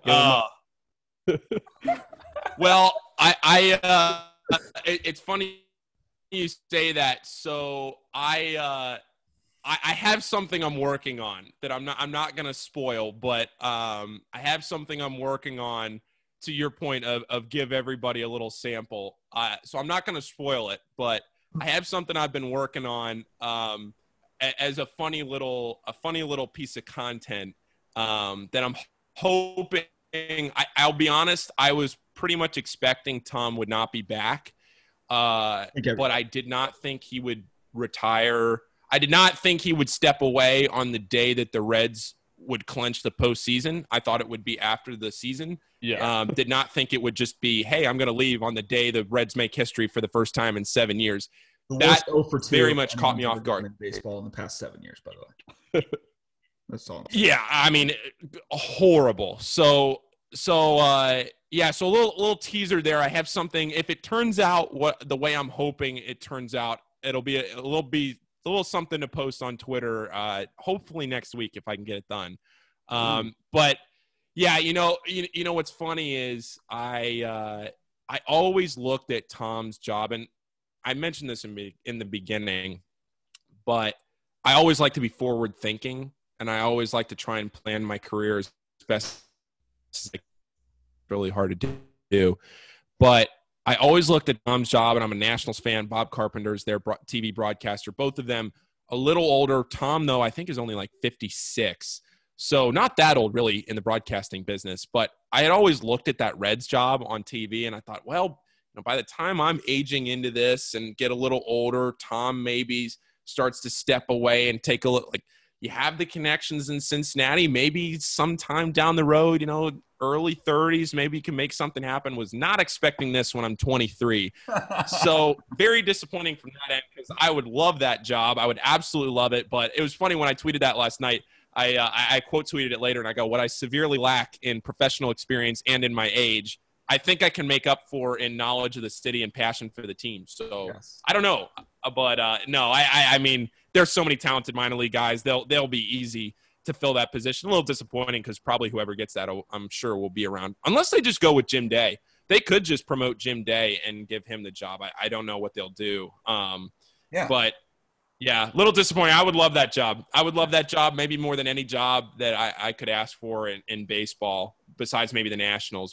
Well, it's funny you say that. So I have something I'm working on that I'm not gonna spoil, but I have something I'm working on. To your point of give everybody a little sample. So I'm not going to spoil it, but I have something I've been working on as a funny little piece of content that I'm hoping. I'll be honest, I was pretty much expecting Thom would not be back, but I did not think he would retire. I did not think he would step away on the day that the Reds would clinch the postseason. I thought it would be after the season. Yeah. Did not think it would just be, hey, I'm going to leave on the day the Reds make history for the first time in 7 years. That very much caught me off guard. In baseball in the past 7 years, by the way. That's all. Yeah, I mean, horrible. So a little teaser there. I have something. If it turns out the way I'm hoping it turns out, it'll be a little something to post on Twitter. Hopefully next week if I can get it done. But yeah, what's funny is I always looked at Thom's job, and I mentioned this in the beginning, but I always like to be forward thinking, and I always like to try and plan my career as best as it's really hard to do. But I always looked at Thom's job, and I'm a Nationals fan. Bob Carpenter's their TV broadcaster. Both of them a little older. Thom, though, I think is only like 56. So not that old really in the broadcasting business. But I had always looked at that Reds job on TV, and I thought, well, by the time I'm aging into this and get a little older, Thom maybe starts to step away and take a look. Like, you have the connections in Cincinnati. Maybe sometime down the road, early 30s, maybe you can make something happen. Was not expecting this when I'm 23. So very disappointing from that end, because I would love that job. I would absolutely love it. But it was funny when I tweeted that last night. I quote tweeted it later, and I go, what I severely lack in professional experience and in my age, I think I can make up for in knowledge of the city and passion for the team. So yes. I don't know, but no, I mean, there's so many talented minor league guys. They'll be easy to fill that position. A little disappointing because probably whoever gets that, I'm sure, will be around. Unless they just go with Jim Day. They could just promote Jim Day and give him the job. I don't know what they'll do. But yeah, a little disappointing. I would love that job. I would love that job maybe more than any job that I could ask for in baseball, besides maybe the Nationals.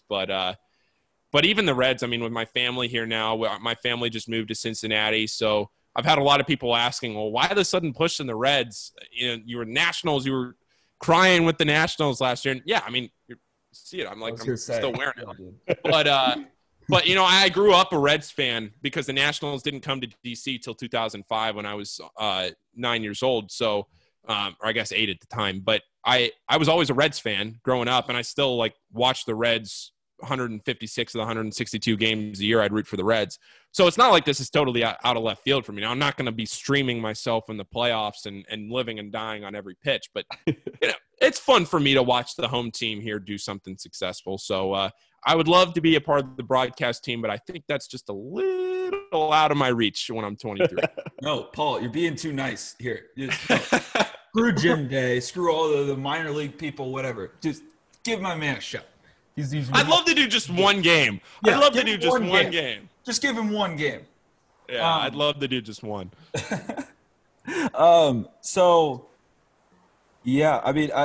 But even the Reds, I mean, with my family here now, my family just moved to Cincinnati. So I've had a lot of people asking, well, why the sudden push in the Reds? You were Nationals. You were crying with the Nationals last year. And yeah, I mean, you see it. I'm still wearing it. But I grew up a Reds fan because the Nationals didn't come to D.C. till 2005 when I was 9 years old. So, or I guess 8 at the time. But I was always a Reds fan growing up, and I still watch the Reds 156 of the 162 games a year, I'd root for the Reds. So it's not like this is totally out of left field for me. Now, I'm not going to be streaming myself in the playoffs and living and dying on every pitch, but it's fun for me to watch the home team here do something successful. So I would love to be a part of the broadcast team, but I think that's just a little out of my reach when I'm 23. No, Paul, you're being too nice here. Screw Jim Day, screw all the minor league people, whatever. Just give my man a shot. I'd love to do just one game. Yeah, I'd love to do just one game. Just give him one game. Yeah, I'd love to do just one. So yeah, I mean,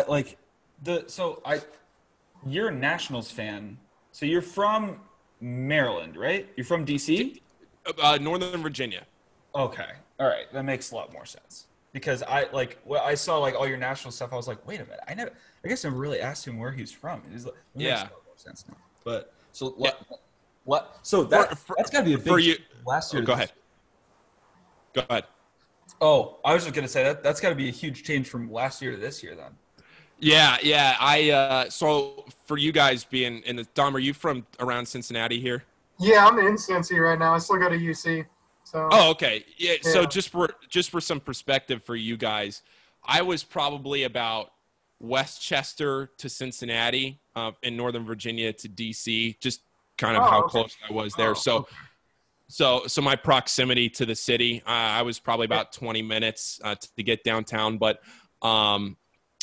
you're a Nationals fan. So you're from Maryland, right? You're from DC? Northern Virginia. Okay. All right. That makes a lot more sense. Because I saw like all your national stuff. I was like, wait a minute. I guess I never really asked him where he's from. It makes a lot more sense now. But so what? So that's got to be a big for you. Last year. Go ahead. Go ahead. Oh, I was just gonna say that's got to be a huge change from last year to this year, then. Yeah. So for you guys being in the Dom, are you from around Cincinnati here? Yeah, I'm in Cincy right now. I still go to UC. So. Oh, okay. Yeah. So just for some perspective for you guys, I was probably about Westchester to Cincinnati, in Northern Virginia to DC, just kind of how close I was there. So my proximity to the city, I was probably about 20 minutes to get downtown. But I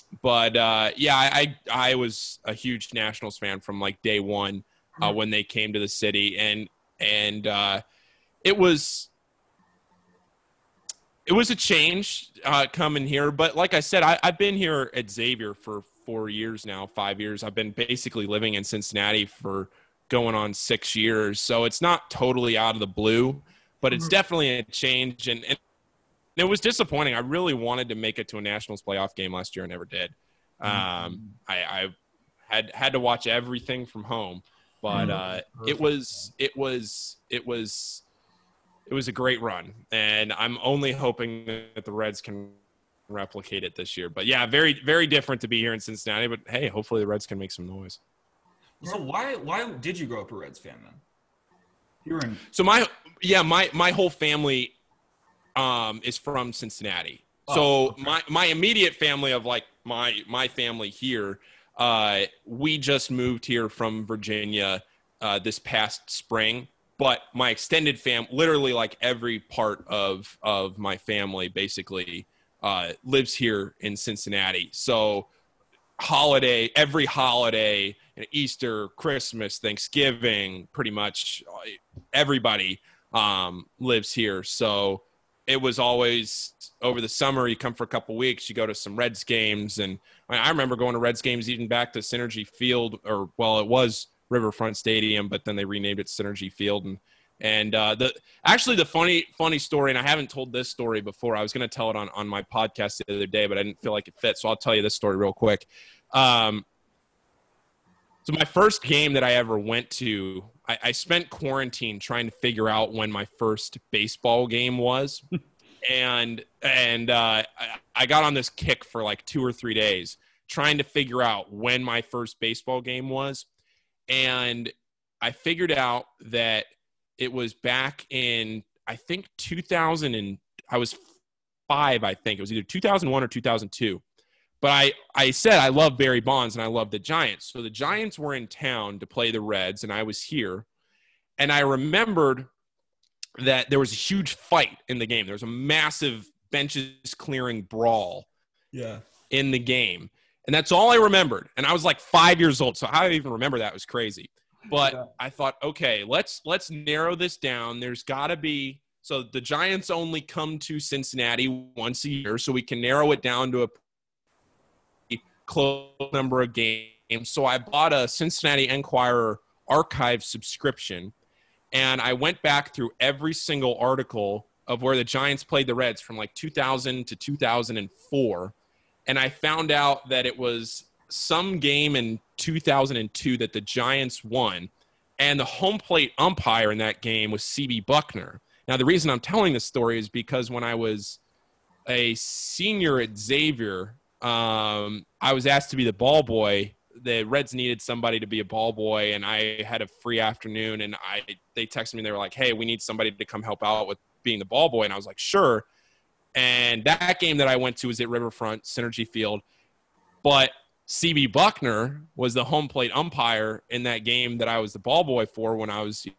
was a huge Nationals fan from like day one when they came to the city, and it was a change coming here. But like I said, I've been here at Xavier for 4 years now, 5 years. I've been basically living in Cincinnati for going on 6 years. So it's not totally out of the blue, but it's definitely a change. And it was disappointing. I really wanted to make it to a Nationals playoff game last year. I never did. I had to watch everything from home, but it was a great run, and I'm only hoping that the Reds can replicate it this year. But yeah, very, very different to be here in Cincinnati, but hey, hopefully the Reds can make some noise. So why did you grow up a Reds fan then? So my whole family is from Cincinnati. So my immediate family of like my family here, we just moved here from Virginia this past spring. But my extended family, literally like every part of my family basically lives here in Cincinnati. So every holiday, Easter, Christmas, Thanksgiving, pretty much everybody lives here. So it was always over the summer, you come for a couple weeks, you go to some Reds games. And I remember going to Reds games even back to Synergy Field, it was Riverfront Stadium, but then they renamed it Synergy Field. And the funny story, and I haven't told this story before. I was going to tell it on my podcast the other day, but I didn't feel like it fit. So I'll tell you this story real quick. So my first game that I ever went to, I spent quarantine trying to figure out when my first baseball game was. and I got on this kick for like 2 or 3 days trying to figure out when my first baseball game was. And I figured out that it was back in, I think, 2000, and I was 5, I think. It was either 2001 or 2002. But I said I love Barry Bonds and I love the Giants. So the Giants were in town to play the Reds, and I was here. And I remembered that there was a huge fight in the game. There was a massive benches clearing brawl in the game. And that's all I remembered. And I was like 5 years old, so how I even remember that was crazy. But I thought, okay, let's narrow this down. There's got to be – so the Giants only come to Cincinnati once a year, so we can narrow it down to a close number of games. So I bought a Cincinnati Enquirer archive subscription, and I went back through every single article of where the Giants played the Reds from like 2000 to 2004. And I found out that it was some game in 2002 that the Giants won, and the home plate umpire in that game was C.B. Buckner. Now, the reason I'm telling this story is because when I was a senior at Xavier, I was asked to be the ball boy the Reds needed somebody to be a ball boy, and I had a free afternoon, and they texted me. They were like, "Hey, we need somebody to come help out with being the ball boy," and I was like, "Sure." And that game that I went to was at Riverfront Synergy Field, but CB Buckner was the home plate umpire in that game that I was the ball boy for when I was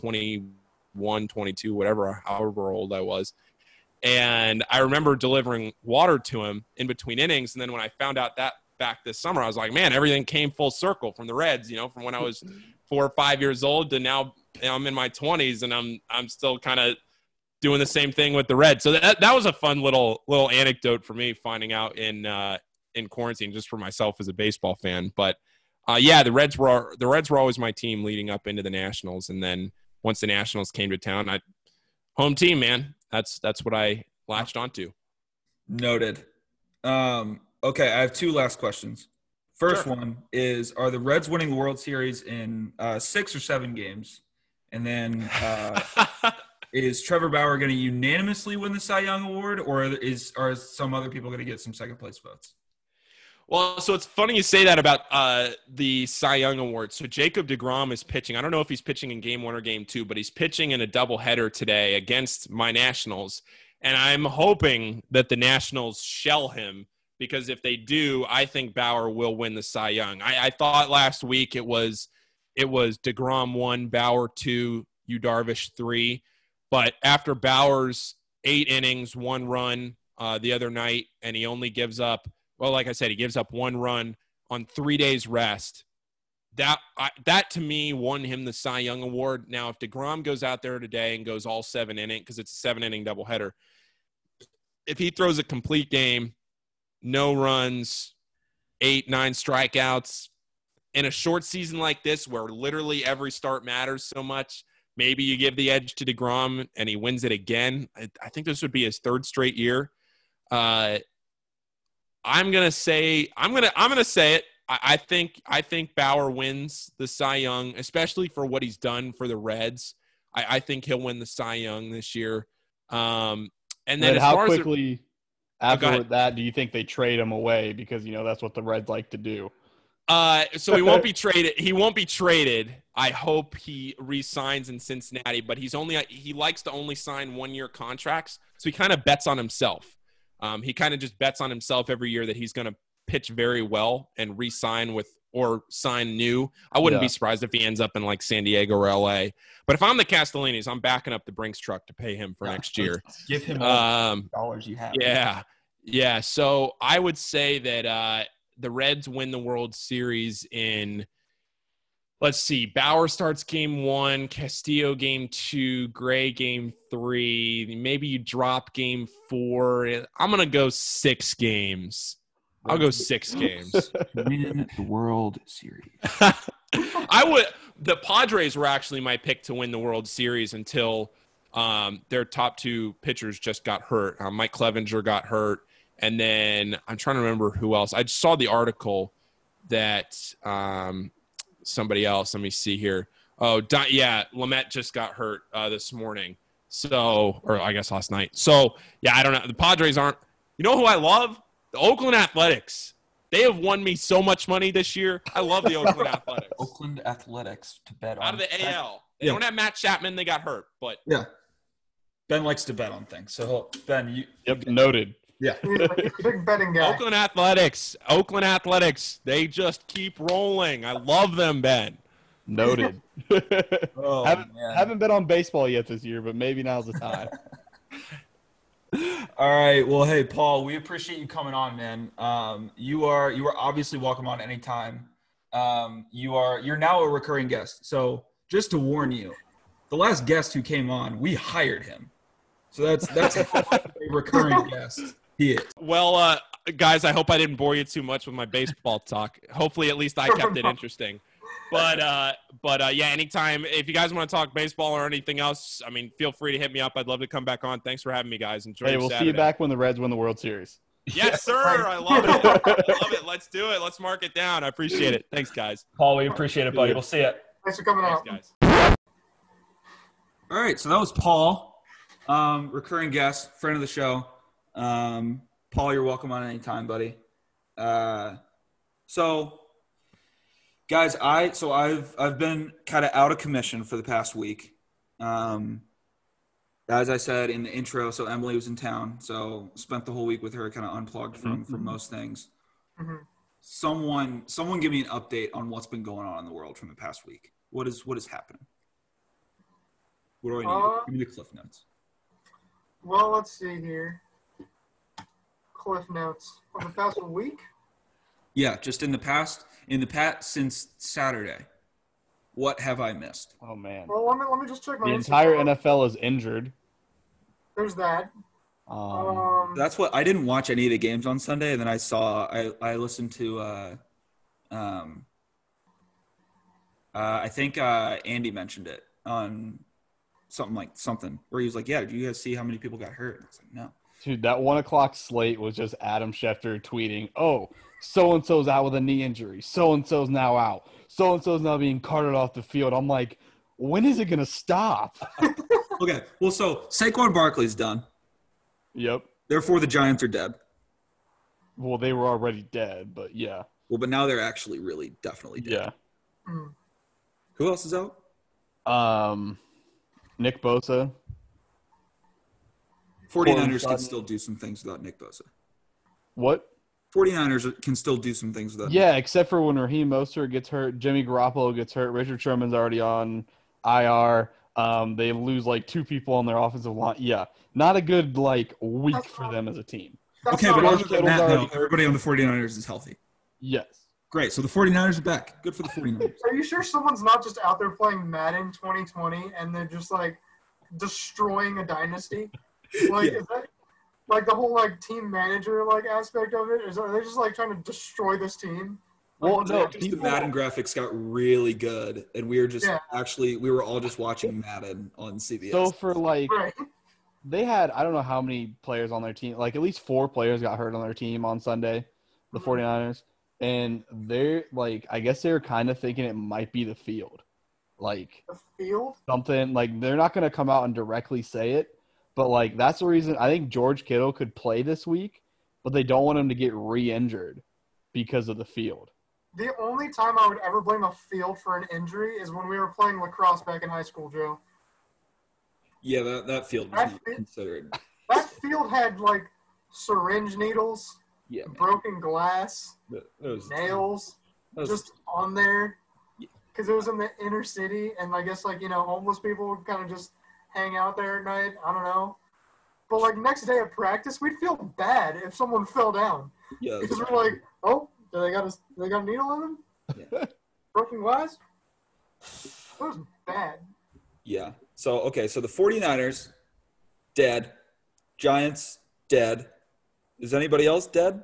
21, 22, whatever, however old I was. And I remember delivering water to him in between innings. And then when I found out that back this summer, I was like, man, everything came full circle from the Reds, from when I was 4 or 5 years old to now I'm in my 20s, and I'm still kind of doing the same thing with the Reds. So that was a fun little anecdote for me, finding out in quarantine, just for myself as a baseball fan. But yeah, the Reds were always my team leading up into the Nationals. And then once the Nationals came to town, home team, man. That's what I latched onto. Noted. Okay, I have 2 last questions. First Sure. one is, are the Reds winning the World Series in 6 or 7 games? And then is Trevor Bauer going to unanimously win the Cy Young Award, or are some other people going to get some second-place votes? Well, so it's funny you say that about the Cy Young Award. So Jacob deGrom is pitching. I don't know if he's pitching in Game 1 or Game 2, but he's pitching in a doubleheader today against my Nationals. And I'm hoping that the Nationals shell him, because if they do, I think Bauer will win the Cy Young. I thought last week it was deGrom 1, Bauer 2, Yu Darvish 3. But after Bauer's 8 innings, 1 run the other night, and he only gives up, well, like I said, he gives up 1 run on 3 days rest. That to me won him the Cy Young Award. Now, if DeGrom goes out there today and goes all 7 innings, because it's a 7-inning doubleheader, if he throws a complete game, no runs, 8-9 strikeouts, in a short season like this where literally every start matters so much, maybe you give the edge to DeGrom and he wins it again. I think this would be his 3rd straight year. I'm gonna say it. I think Bauer wins the Cy Young, especially for what he's done for the Reds. I think he'll win the Cy Young this year. And then as how far quickly go ahead. after that do you think they trade him away? Because that's what the Reds like to do. So he won't be traded. He won't be traded. I hope he re-signs in Cincinnati, but he likes to only sign 1-year contracts, so he kind of bets on himself. He kind of just bets on himself every year that he's going to pitch very well and re-sign with or sign new. I wouldn't be surprised if he ends up in like San Diego or LA. But if I'm the Castellanos, I'm backing up the Brinks truck to pay him for next year. Give him all the dollars you have. Yeah. So I would say that the Reds win the World Series in, let's see, Bauer starts Game 1, Castillo Game 2, Gray Game 3. Maybe you drop Game 4. I'm going to go 6 games. I'll go 6 games. Win the World Series. The Padres were actually my pick to win the World Series until their top 2 pitchers just got hurt. Mike Clevenger got hurt. And then I'm trying to remember who else. I just saw the article that somebody else. Let me see here. Lamet just got hurt this morning. So, or I guess last night. So, yeah, I don't know. The Padres aren't. You know who I love? The Oakland Athletics. They have won me so much money this year. I love the Oakland Athletics. Oakland Athletics to bet on. Out of the AL. They don't have Matt Chapman. They got hurt. But yeah. Ben likes to bet on things. So, Ben, noted. Yeah. He's a big betting guy. Oakland Athletics. They just keep rolling. I love them, Ben. Noted. Oh, haven't been on baseball yet this year, but maybe now's the time. All right. Well, hey, Paul, we appreciate you coming on, man. You are obviously welcome on anytime. You're now a recurring guest. So just to warn you, the last guest who came on, we hired him. So that's a recurring guest. He is. Well, guys, I hope I didn't bore you too much with my baseball talk. Hopefully, at least I kept it interesting. But yeah, anytime. If you guys want to talk baseball or anything else, I mean, feel free to hit me up. I'd love to come back on. Thanks for having me, guys. Enjoy Hey, your we'll Saturday. see you back when the Reds win the World Series. Yes, sir. I love it. I love it. Let's do it. Let's mark it down. I appreciate it. Thanks, guys. Paul, we appreciate it, buddy. We'll see you. Thanks for coming out. Thanks, guys. All right, so that was Paul, recurring guest, friend of the show. Paul, you're welcome on any time, buddy. So Guys, I've been kind of out of commission for the past week. As I said in the intro, so Emily was in town, so spent the whole week with her, kind of unplugged from most things. Mhm. Someone give me an update on what's been going on in the world from the past week. What is happening? What do I need? Give me the cliff notes. Well, let's see here. Cliff notes of the past week. Yeah, just in the past since Saturday. What have I missed? Oh man, Well, let me just check my the entire Instagram. NFL is injured. There's that. That's what I didn't watch any of the games on Sunday, and then I listened to I think Andy mentioned it on something where he was like, "Yeah, did you guys see how many people got hurt?" And I was like, "No." Dude, that 1:00 slate was just Adam Schefter tweeting, "Oh, so and so's out with a knee injury. So and so's now out. So and so's now being carted off the field." I'm like, when is it gonna stop? Okay, well, so Saquon Barkley's done. Yep. Therefore, the Giants are dead. Well, they were already dead, but yeah. Well, but now they're actually really definitely dead. Yeah. Mm. Who else is out? Nick Bosa. 49ers Sutton. can still do some things without Nick Bosa. What? 49ers can still do some things without Yeah, except for when Raheem Mostert gets hurt, Jimmy Garoppolo gets hurt, Richard Sherman's already on IR. They lose like 2 people on their offensive line. Yeah, not a good week for them as a team. That's Okay, not but right. other than that, no, everybody on the 49ers is healthy. Yes. Great, so the 49ers are back. Good for the 49ers. Are you sure someone's not just out there playing Madden 2020 and they're just destroying a dynasty? Yeah. Is that the whole team manager aspect of it? Are they just trying to destroy this team? Well, no, Just the Madden graphics got really good, and we were just we were all just watching Madden on CBS. So for Right. they had, I don't know how many players on their team, at least 4 players got hurt on their team on Sunday, the 49ers. And they're I guess they were kind of thinking it might be the field. The field? Something they're not going to come out and directly say it, but that's the reason I think George Kittle could play this week, but they don't want him to get re-injured because of the field. The only time I would ever blame a field for an injury is when we were playing lacrosse back in high school, Joe. Yeah, that field was not considered. That field had syringe needles, Yeah, man. broken glass, That was nails, just on there. Because it was in the inner city, and I guess homeless people would kind of just hang out there at night. I don't know. But next day of practice, we'd feel bad if someone fell down. Yeah, Because we're like, oh, do they got a needle in them? Yeah. Broken glass? It was bad. yeah. So so the 49ers dead, Giants dead. Is anybody else dead?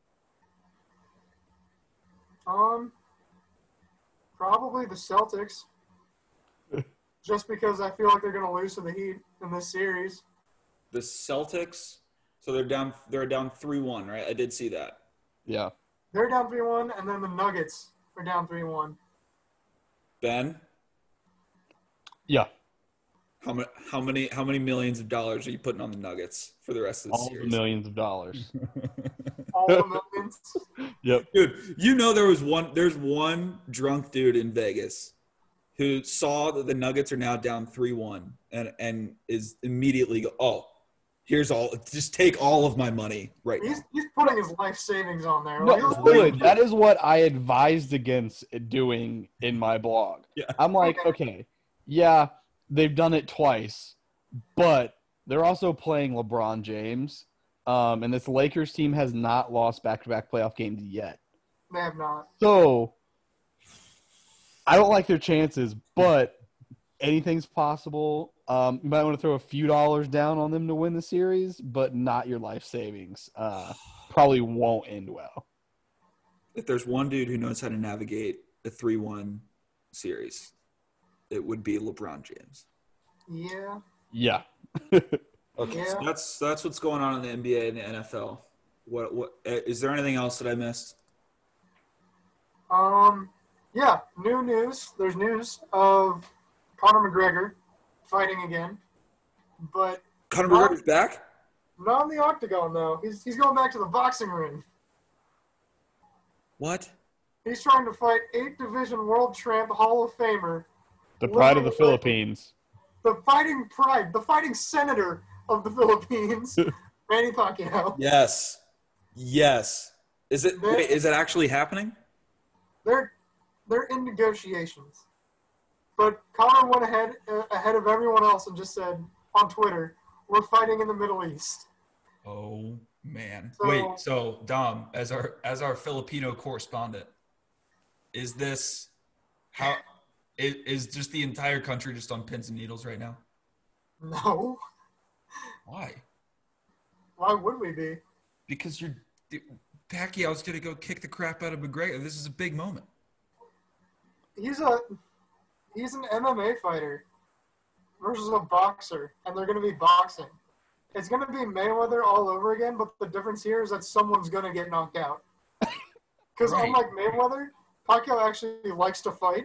Probably the Celtics. Just because I feel like they're going to lose to the Heat in this series. The Celtics. So they're down 3-1, right? I did see that. Yeah. They're down 3-1, and then the Nuggets are down 3-1. Ben, Yeah. how many millions of dollars are you putting on the Nuggets for the rest of the All the series? millions of dollars. All the millions. Yep. Dude, there's one drunk dude in Vegas who saw that the Nuggets are now down 3-1 and is immediately just take all of my money right now. He's putting his life savings on there. No, good. That is what I advised against doing in my blog. Yeah. I'm like, okay, yeah, they've done it twice, but they're also playing LeBron James, and this Lakers team has not lost back-to-back playoff games yet. They have not. So I don't like their chances, but anything's possible. You might want to throw a few dollars down on them to win the series, but not your life savings. Probably won't end well. If there's one dude who knows how to navigate a 3-1 series, it would be LeBron James. Yeah. Yeah. Okay, Yeah. so that's what's going on in the NBA and the NFL. What is there anything else that I missed? Yeah, new news. There's news of Conor McGregor fighting again, but Conor McGregor's back? not in the octagon though. He's going back to the boxing ring. What? He's trying to fight 8-division world champ Hall of Famer. The pride of the Philippines. The fighting pride, the fighting senator of the Philippines, Manny Pacquiao. Yes. Is it actually happening? They're in negotiations. But Conor went ahead of everyone else and just said on Twitter, "We're fighting in the Middle East." Oh man. So- Wait, so Dom, as our Filipino correspondent, is just the entire country just on pins and needles right now? No. Why? Why would we be? Because Pacquiao's gonna go kick the crap out of McGregor. This is a big moment. He's an MMA fighter versus a boxer, and they're going to be boxing. It's going to be Mayweather all over again, but the difference here is that someone's going to get knocked out. Because Right. unlike Mayweather, Pacquiao actually likes to fight.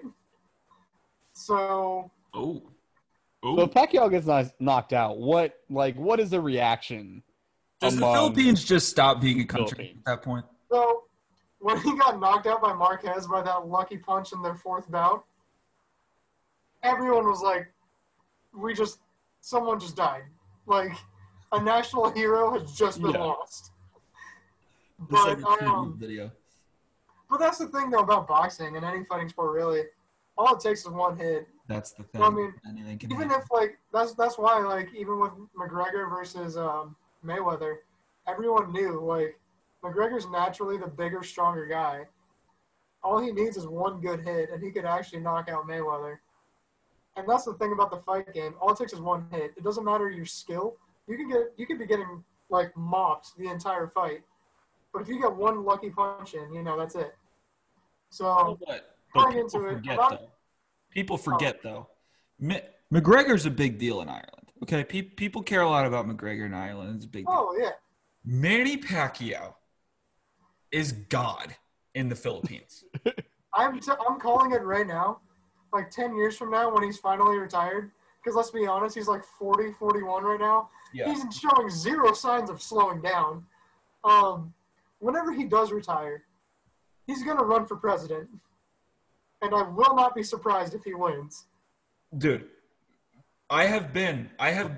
So Oh. So if Pacquiao gets knocked out, what is the reaction? Does the among- Philippines just stop being a country Philippines. at that point? So when he got knocked out by Marquez by that lucky punch in their fourth bout, everyone was like, someone just died. Like, a national hero has just been Yeah. lost. It's like But, a TV video. but that's the thing, though, about boxing and any fighting sport, really. All it takes is one hit. That's the thing. I mean, Anything can Even happen. if, like, that's why, like, even with McGregor versus Mayweather, everyone knew, like, McGregor's naturally the bigger, stronger guy. All he needs is one good hit, and he could actually knock out Mayweather. And that's the thing about the fight game. All it takes is one hit. It doesn't matter your skill. You could be getting, like, mopped the entire fight. But if you get one lucky punch in, that's it. So, But going people into it, forget, about- though. People forget, though. McGregor's a big deal in Ireland. Okay, people care a lot about McGregor in Ireland. It's a big deal. oh, yeah. Manny Pacquiao is God in the Philippines. I'm calling it right now. Like 10 years from now when he's finally retired. Because let's be honest, he's like 40, 41 right now. Yeah. He's showing zero signs of slowing down. Whenever he does retire, he's going to run for president. And I will not be surprised if he wins. Dude, I have been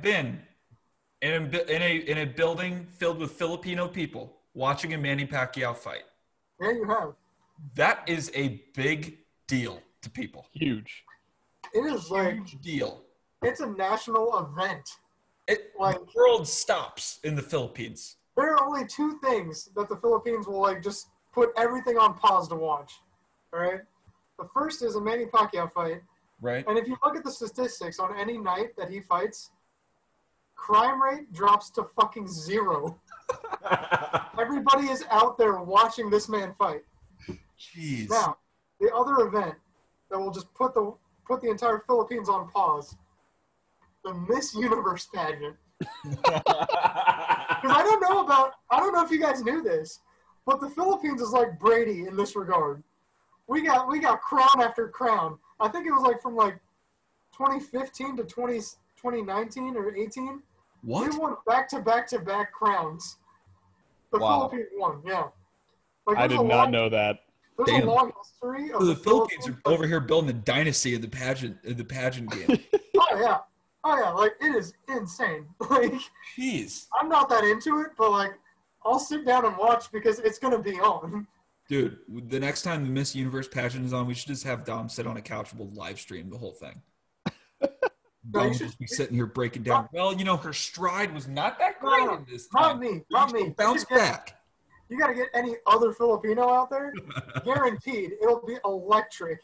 in a building filled with Filipino people watching a Manny Pacquiao fight. Yeah, you have. That is a big deal to people. Huge. It is like, Huge deal. it's a national event. The The world stops in the Philippines. There are only two things that the Philippines will, like, just put everything on pause to watch. All right? The first is a Manny Pacquiao fight. Right? And if you look at the statistics on any night that he fights, crime rate drops to fucking zero. Everybody is out there watching this man fight. Jeez. Now, the other event that will just put the entire Philippines on pause, the Miss Universe pageant. Because I don't know if you guys knew this, but the Philippines is like Brady in this regard. We got crown after crown. I think it was like from like 2015 to 2019 or 18. What? We won back-to-back crowns. The Wow. Philippines won, yeah. Like, I there's did a not long- know that. There's Damn. a long history of The Philippines are but- over here building a dynasty in the pageant game. Oh yeah, like it is insane. Like Jeez. I'm not that into it, but like I'll sit down and watch because it's gonna be on. Dude, the next time the Miss Universe pageant is on, we should just have Dom sit on a couch and we'll live stream the whole thing. Dom you will should- just be sitting here breaking down. Well, her stride was not that No, great no, in this not time. me, But not she'll me. Bounce You gotta- back. You got to get any other Filipino out there, guaranteed it'll be electric.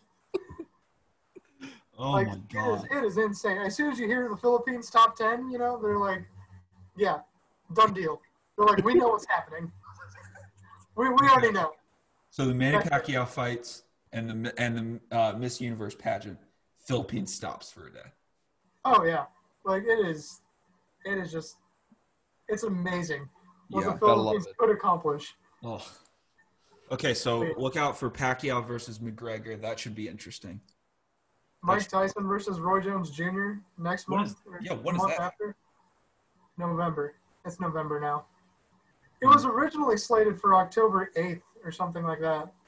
Oh Like my god. it is insane. As soon as you hear the Philippines top 10, they're like, yeah, done deal. They're like, we know what's happening. We already know. So the Manny Pacquiao fights and the Miss Universe pageant, Philippines stops for a day. Oh yeah, like it is just, it's amazing what Yeah, the gotta love Philippines it. could accomplish. Oh. Okay, so look out for Pacquiao versus McGregor. That should be interesting. Mike Tyson versus Roy Jones Jr. next When month. is- or yeah, the when is month that? After? November. It's November now. It was originally slated for October 8th or something like that.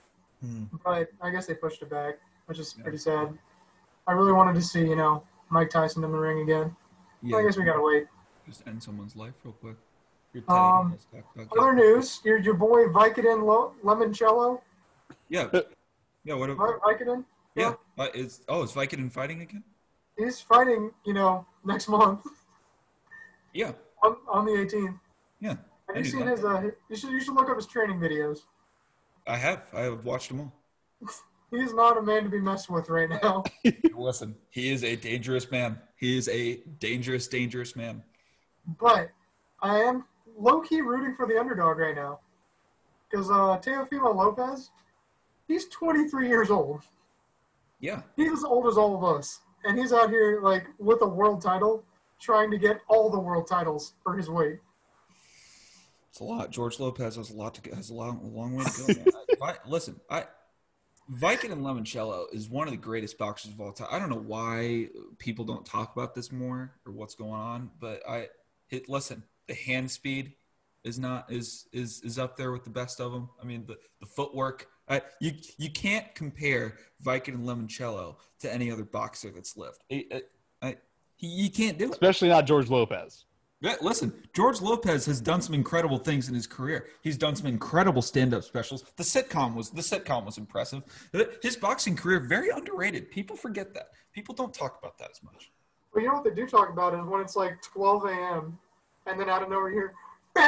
but I guess they pushed it back, which is pretty sad. I really wanted to see, Mike Tyson in the ring again. Yeah. I guess we gotta wait. Just end someone's life real quick. Other news, your boy Vicodin Limoncello. Yeah. Yeah. What? Vicodin. Yeah. Is Vicodin fighting again? He's fighting, next month. Yeah. On the 18th. Yeah. Have you seen his? You should look up his training videos. I have. I have watched them all. He's not a man to be messed with right now. Listen, he is a dangerous man. He is a dangerous, dangerous man. But I am low-key rooting for the underdog right now. Because Teofimo Lopez, he's 23 years old. Yeah. He's as old as all of us. And he's out here, with a world title, trying to get all the world titles for his weight. It's a lot. George Lopez has a long way to go. Listen, Vicodin Limoncello is one of the greatest boxers of all time. I don't know why people don't talk about this more or what's going on, but listen, the hand speed is up there with the best of them. I mean, the footwork. You can't compare Vicodin Limoncello to any other boxer that's lived. You can't do it. Especially not George Lopez. Yeah, listen, George Lopez has done some incredible things in his career. He's done some incredible stand-up specials. The sitcom was impressive. His boxing career, very underrated. People forget that. People don't talk about that as much. Well, you know what they do talk about is when it's 12 a.m. and then out of nowhere you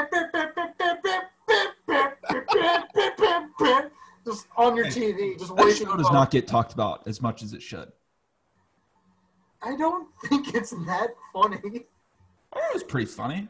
hear just on your TV, just That waking show up. does not get talked about as much as it should. I don't think it's that funny. It was pretty funny.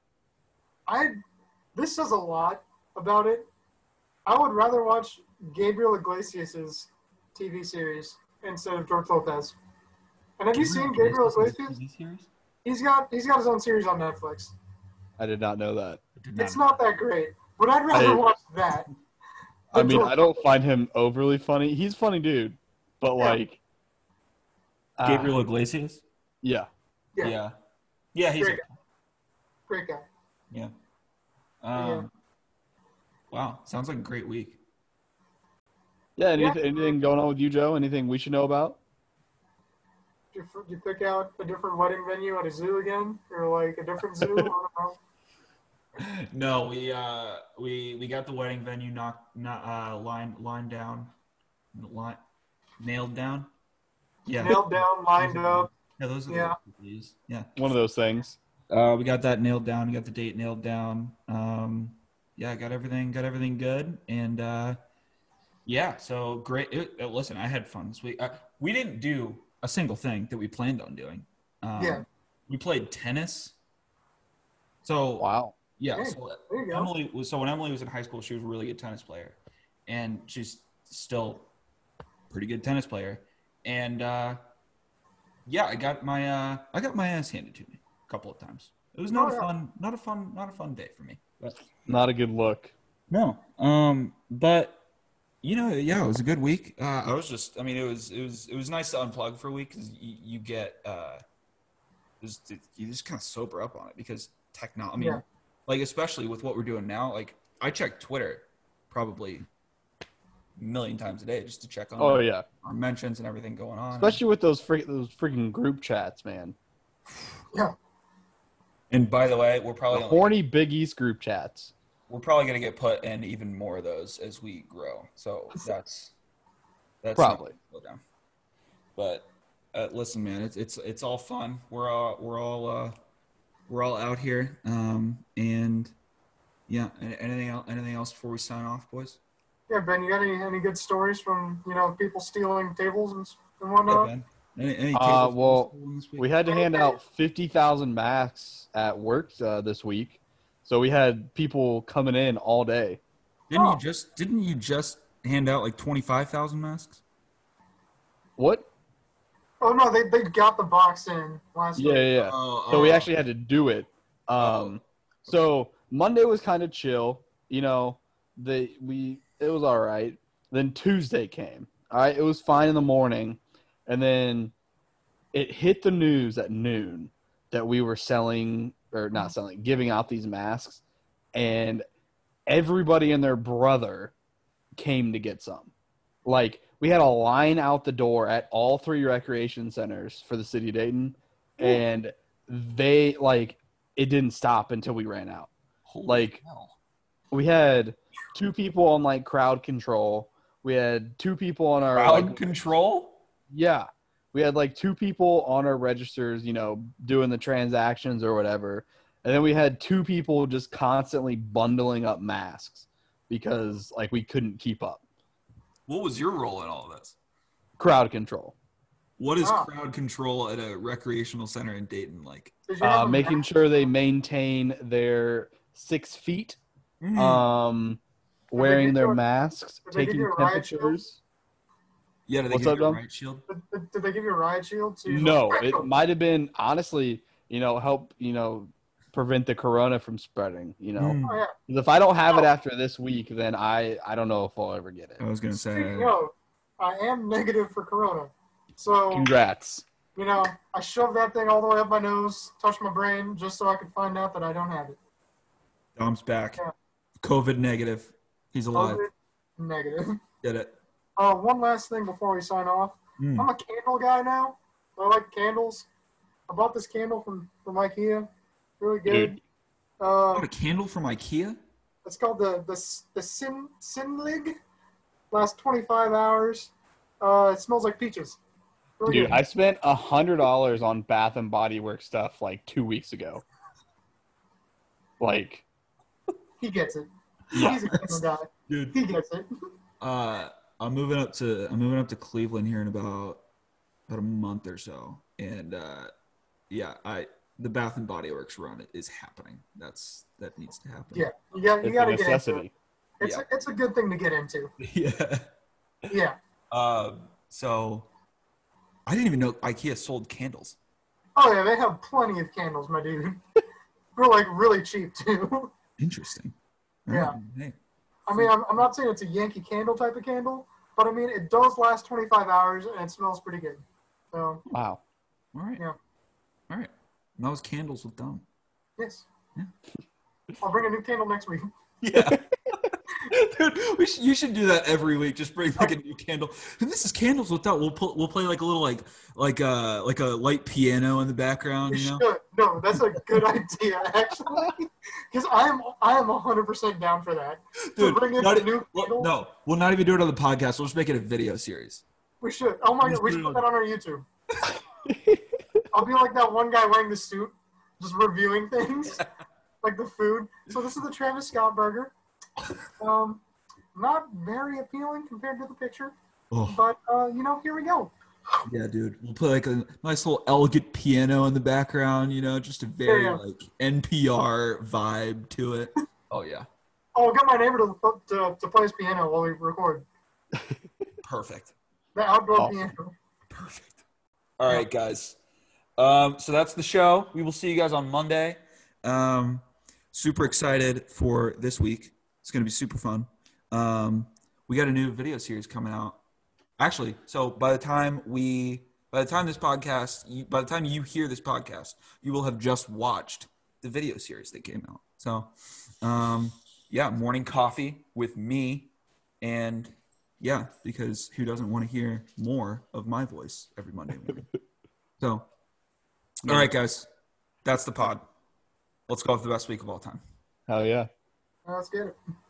This says a lot about it. I would rather watch Gabriel Iglesias' TV series instead of George Lopez. And have you seen Gabriel Iglesias? He's got his own series on Netflix. I did not know that. It's not that great, but I'd rather watch that. I mean, I don't find him overly funny. He's a funny dude, but Gabriel Iglesias? Yeah. Yeah. Yeah, he's great guy. Yeah. Yeah. Wow, sounds like a great week. Yeah, anything going on with you, Joe? Anything we should know about? Did you pick out a different wedding venue at a zoo again? Or a different zoo? I don't know. No, we got the wedding venue nailed down. Yeah. Nailed down, lined up. Yeah, those are the yeah. One of those things. We got that nailed down. We got the date nailed down. Got everything good, and so great. Listen, I had fun this week. We didn't do a single thing that we planned on doing. We played tennis. So wow. Yeah. Hey, So there you go. when Emily was in high school, she was a really good tennis player, and she's still a pretty good tennis player. And I got my ass handed to me a couple of times. It was not a fun day for me. But, Not a good look. no. But it was a good week. It was nice to unplug for a week because you get you just kind of sober up on it because technology. Especially with what we're doing now. I check Twitter probably a million times a day just to check on our mentions and everything going on. Especially with those freaking group chats, man. Yeah. And by the way, we're probably horny Big East group chats. We're probably going to get put in even more of those as we grow. So that's probably slow down. But listen, man, it's all fun. We're all out here. And yeah, anything else before we sign off, boys? Yeah, Ben, you got any good stories from people stealing tables and whatnot? Yeah, Ben. Any tables this week? We had to hand out 50,000 masks at work this week, so we had people coming in all day. Didn't you just hand out 25,000 masks? What? Oh no, they got the box in last week. Yeah. So we actually had to do it. So Monday was kind of chill. It was all right. Then Tuesday came. All right, it was fine in the morning, and then it hit the news at noon that we were giving out these masks, and everybody and their brother came to get some. Like, we had a line out the door at all 3 recreation centers for the city of Dayton, and they, like, it didn't stop until we ran out. Holy Like, hell. we had 2 people on, like, crowd control. We had 2 people on our Crowd control? Yeah. We had like 2 people on our registers, you know, doing the transactions or whatever. And then we had 2 people just constantly bundling up masks because like we couldn't keep up. What was your role in all of this? Crowd control. What is Ah. crowd control at a recreational center in Dayton like? Did you have a Making mask? sure they maintain their 6 feet, wearing give their you a- masks, did they give taking you a riot shield? temperatures. Yeah, do they What's give up, you a Dom? riot shield? Did they give you a riot shield? So you No, just- it might have been honestly, you know, help, you know, prevent the corona from spreading, you know. Mm. Oh, yeah. 'Cause if I don't have it after this week, then I don't know if I'll ever get it. I was gonna say. Speaking of, I am negative for corona. So, Congrats. you know, I shoved that thing all the way up my nose, touched my brain, just so I could find out that I don't have it. Dom's back. Yeah. COVID negative. He's alive. COVID negative. Did it. One last thing before we sign off. Mm. I'm a candle guy now. I like candles. I bought this candle from IKEA. Really good. Dude. Got a candle from IKEA? It's called the Sinlig. Lasts 25 hours. It smells like peaches. Really Dude, good. I spent $100 on Bath and Body Works stuff like 2 weeks ago. Like, He gets it. Yeah. He's a candle guy. Dude. He gets it. I'm moving up to Cleveland here in about a month or so. And the Bath and Body Works run is happening. That needs to happen. Yeah, you got it's to a get into it. necessity. It's a good thing to get into. Yeah. Yeah. So I didn't even know IKEA sold candles. Oh yeah, they have plenty of candles, my dude. They're like really cheap too. Interesting. All Yeah. right. Hey. I mean, I'm not saying it's a Yankee Candle type of candle, but I mean it does last 25 hours and it smells pretty good. So Wow. All right. Yeah. All right. And that was candles with Dom. yes. Yeah. I'll bring a new candle next week. Yeah. Dude, you should do that every week. Just bring like a new candle. And this is candles with Dom. We'll play like a little like a light piano in the background. You know. Should. No, that's a good idea actually, because I am 100% down for that. To Dude, bring in not a e- new well, candle. no, we'll not even do it on the podcast. We'll just make it a video series. We should. Oh my Just god, we put should it put on- that on our YouTube. I'll be like that one guy wearing the suit, just reviewing things, like the food. So this is the Travis Scott burger. Not very appealing compared to the picture, Oh, but here we go. yeah, dude. We'll put like a nice little elegant piano in the background. You know, just a very Yeah. like NPR vibe to it. Oh yeah, Oh, I got my neighbor to play his piano while we record. perfect. The outdoor Awesome. piano. Perfect. All right, guys. So that's the show. We will see you guys on Monday. Super excited for this week. It's going to be super fun. We got a new video series coming out. Actually, so by the time you hear this podcast, you will have just watched the video series that came out. So, morning coffee with me, and yeah, because who doesn't want to hear more of my voice every Monday morning? So, all right, guys, that's the pod. Let's go with the best week of all time. Hell yeah. Let's get it.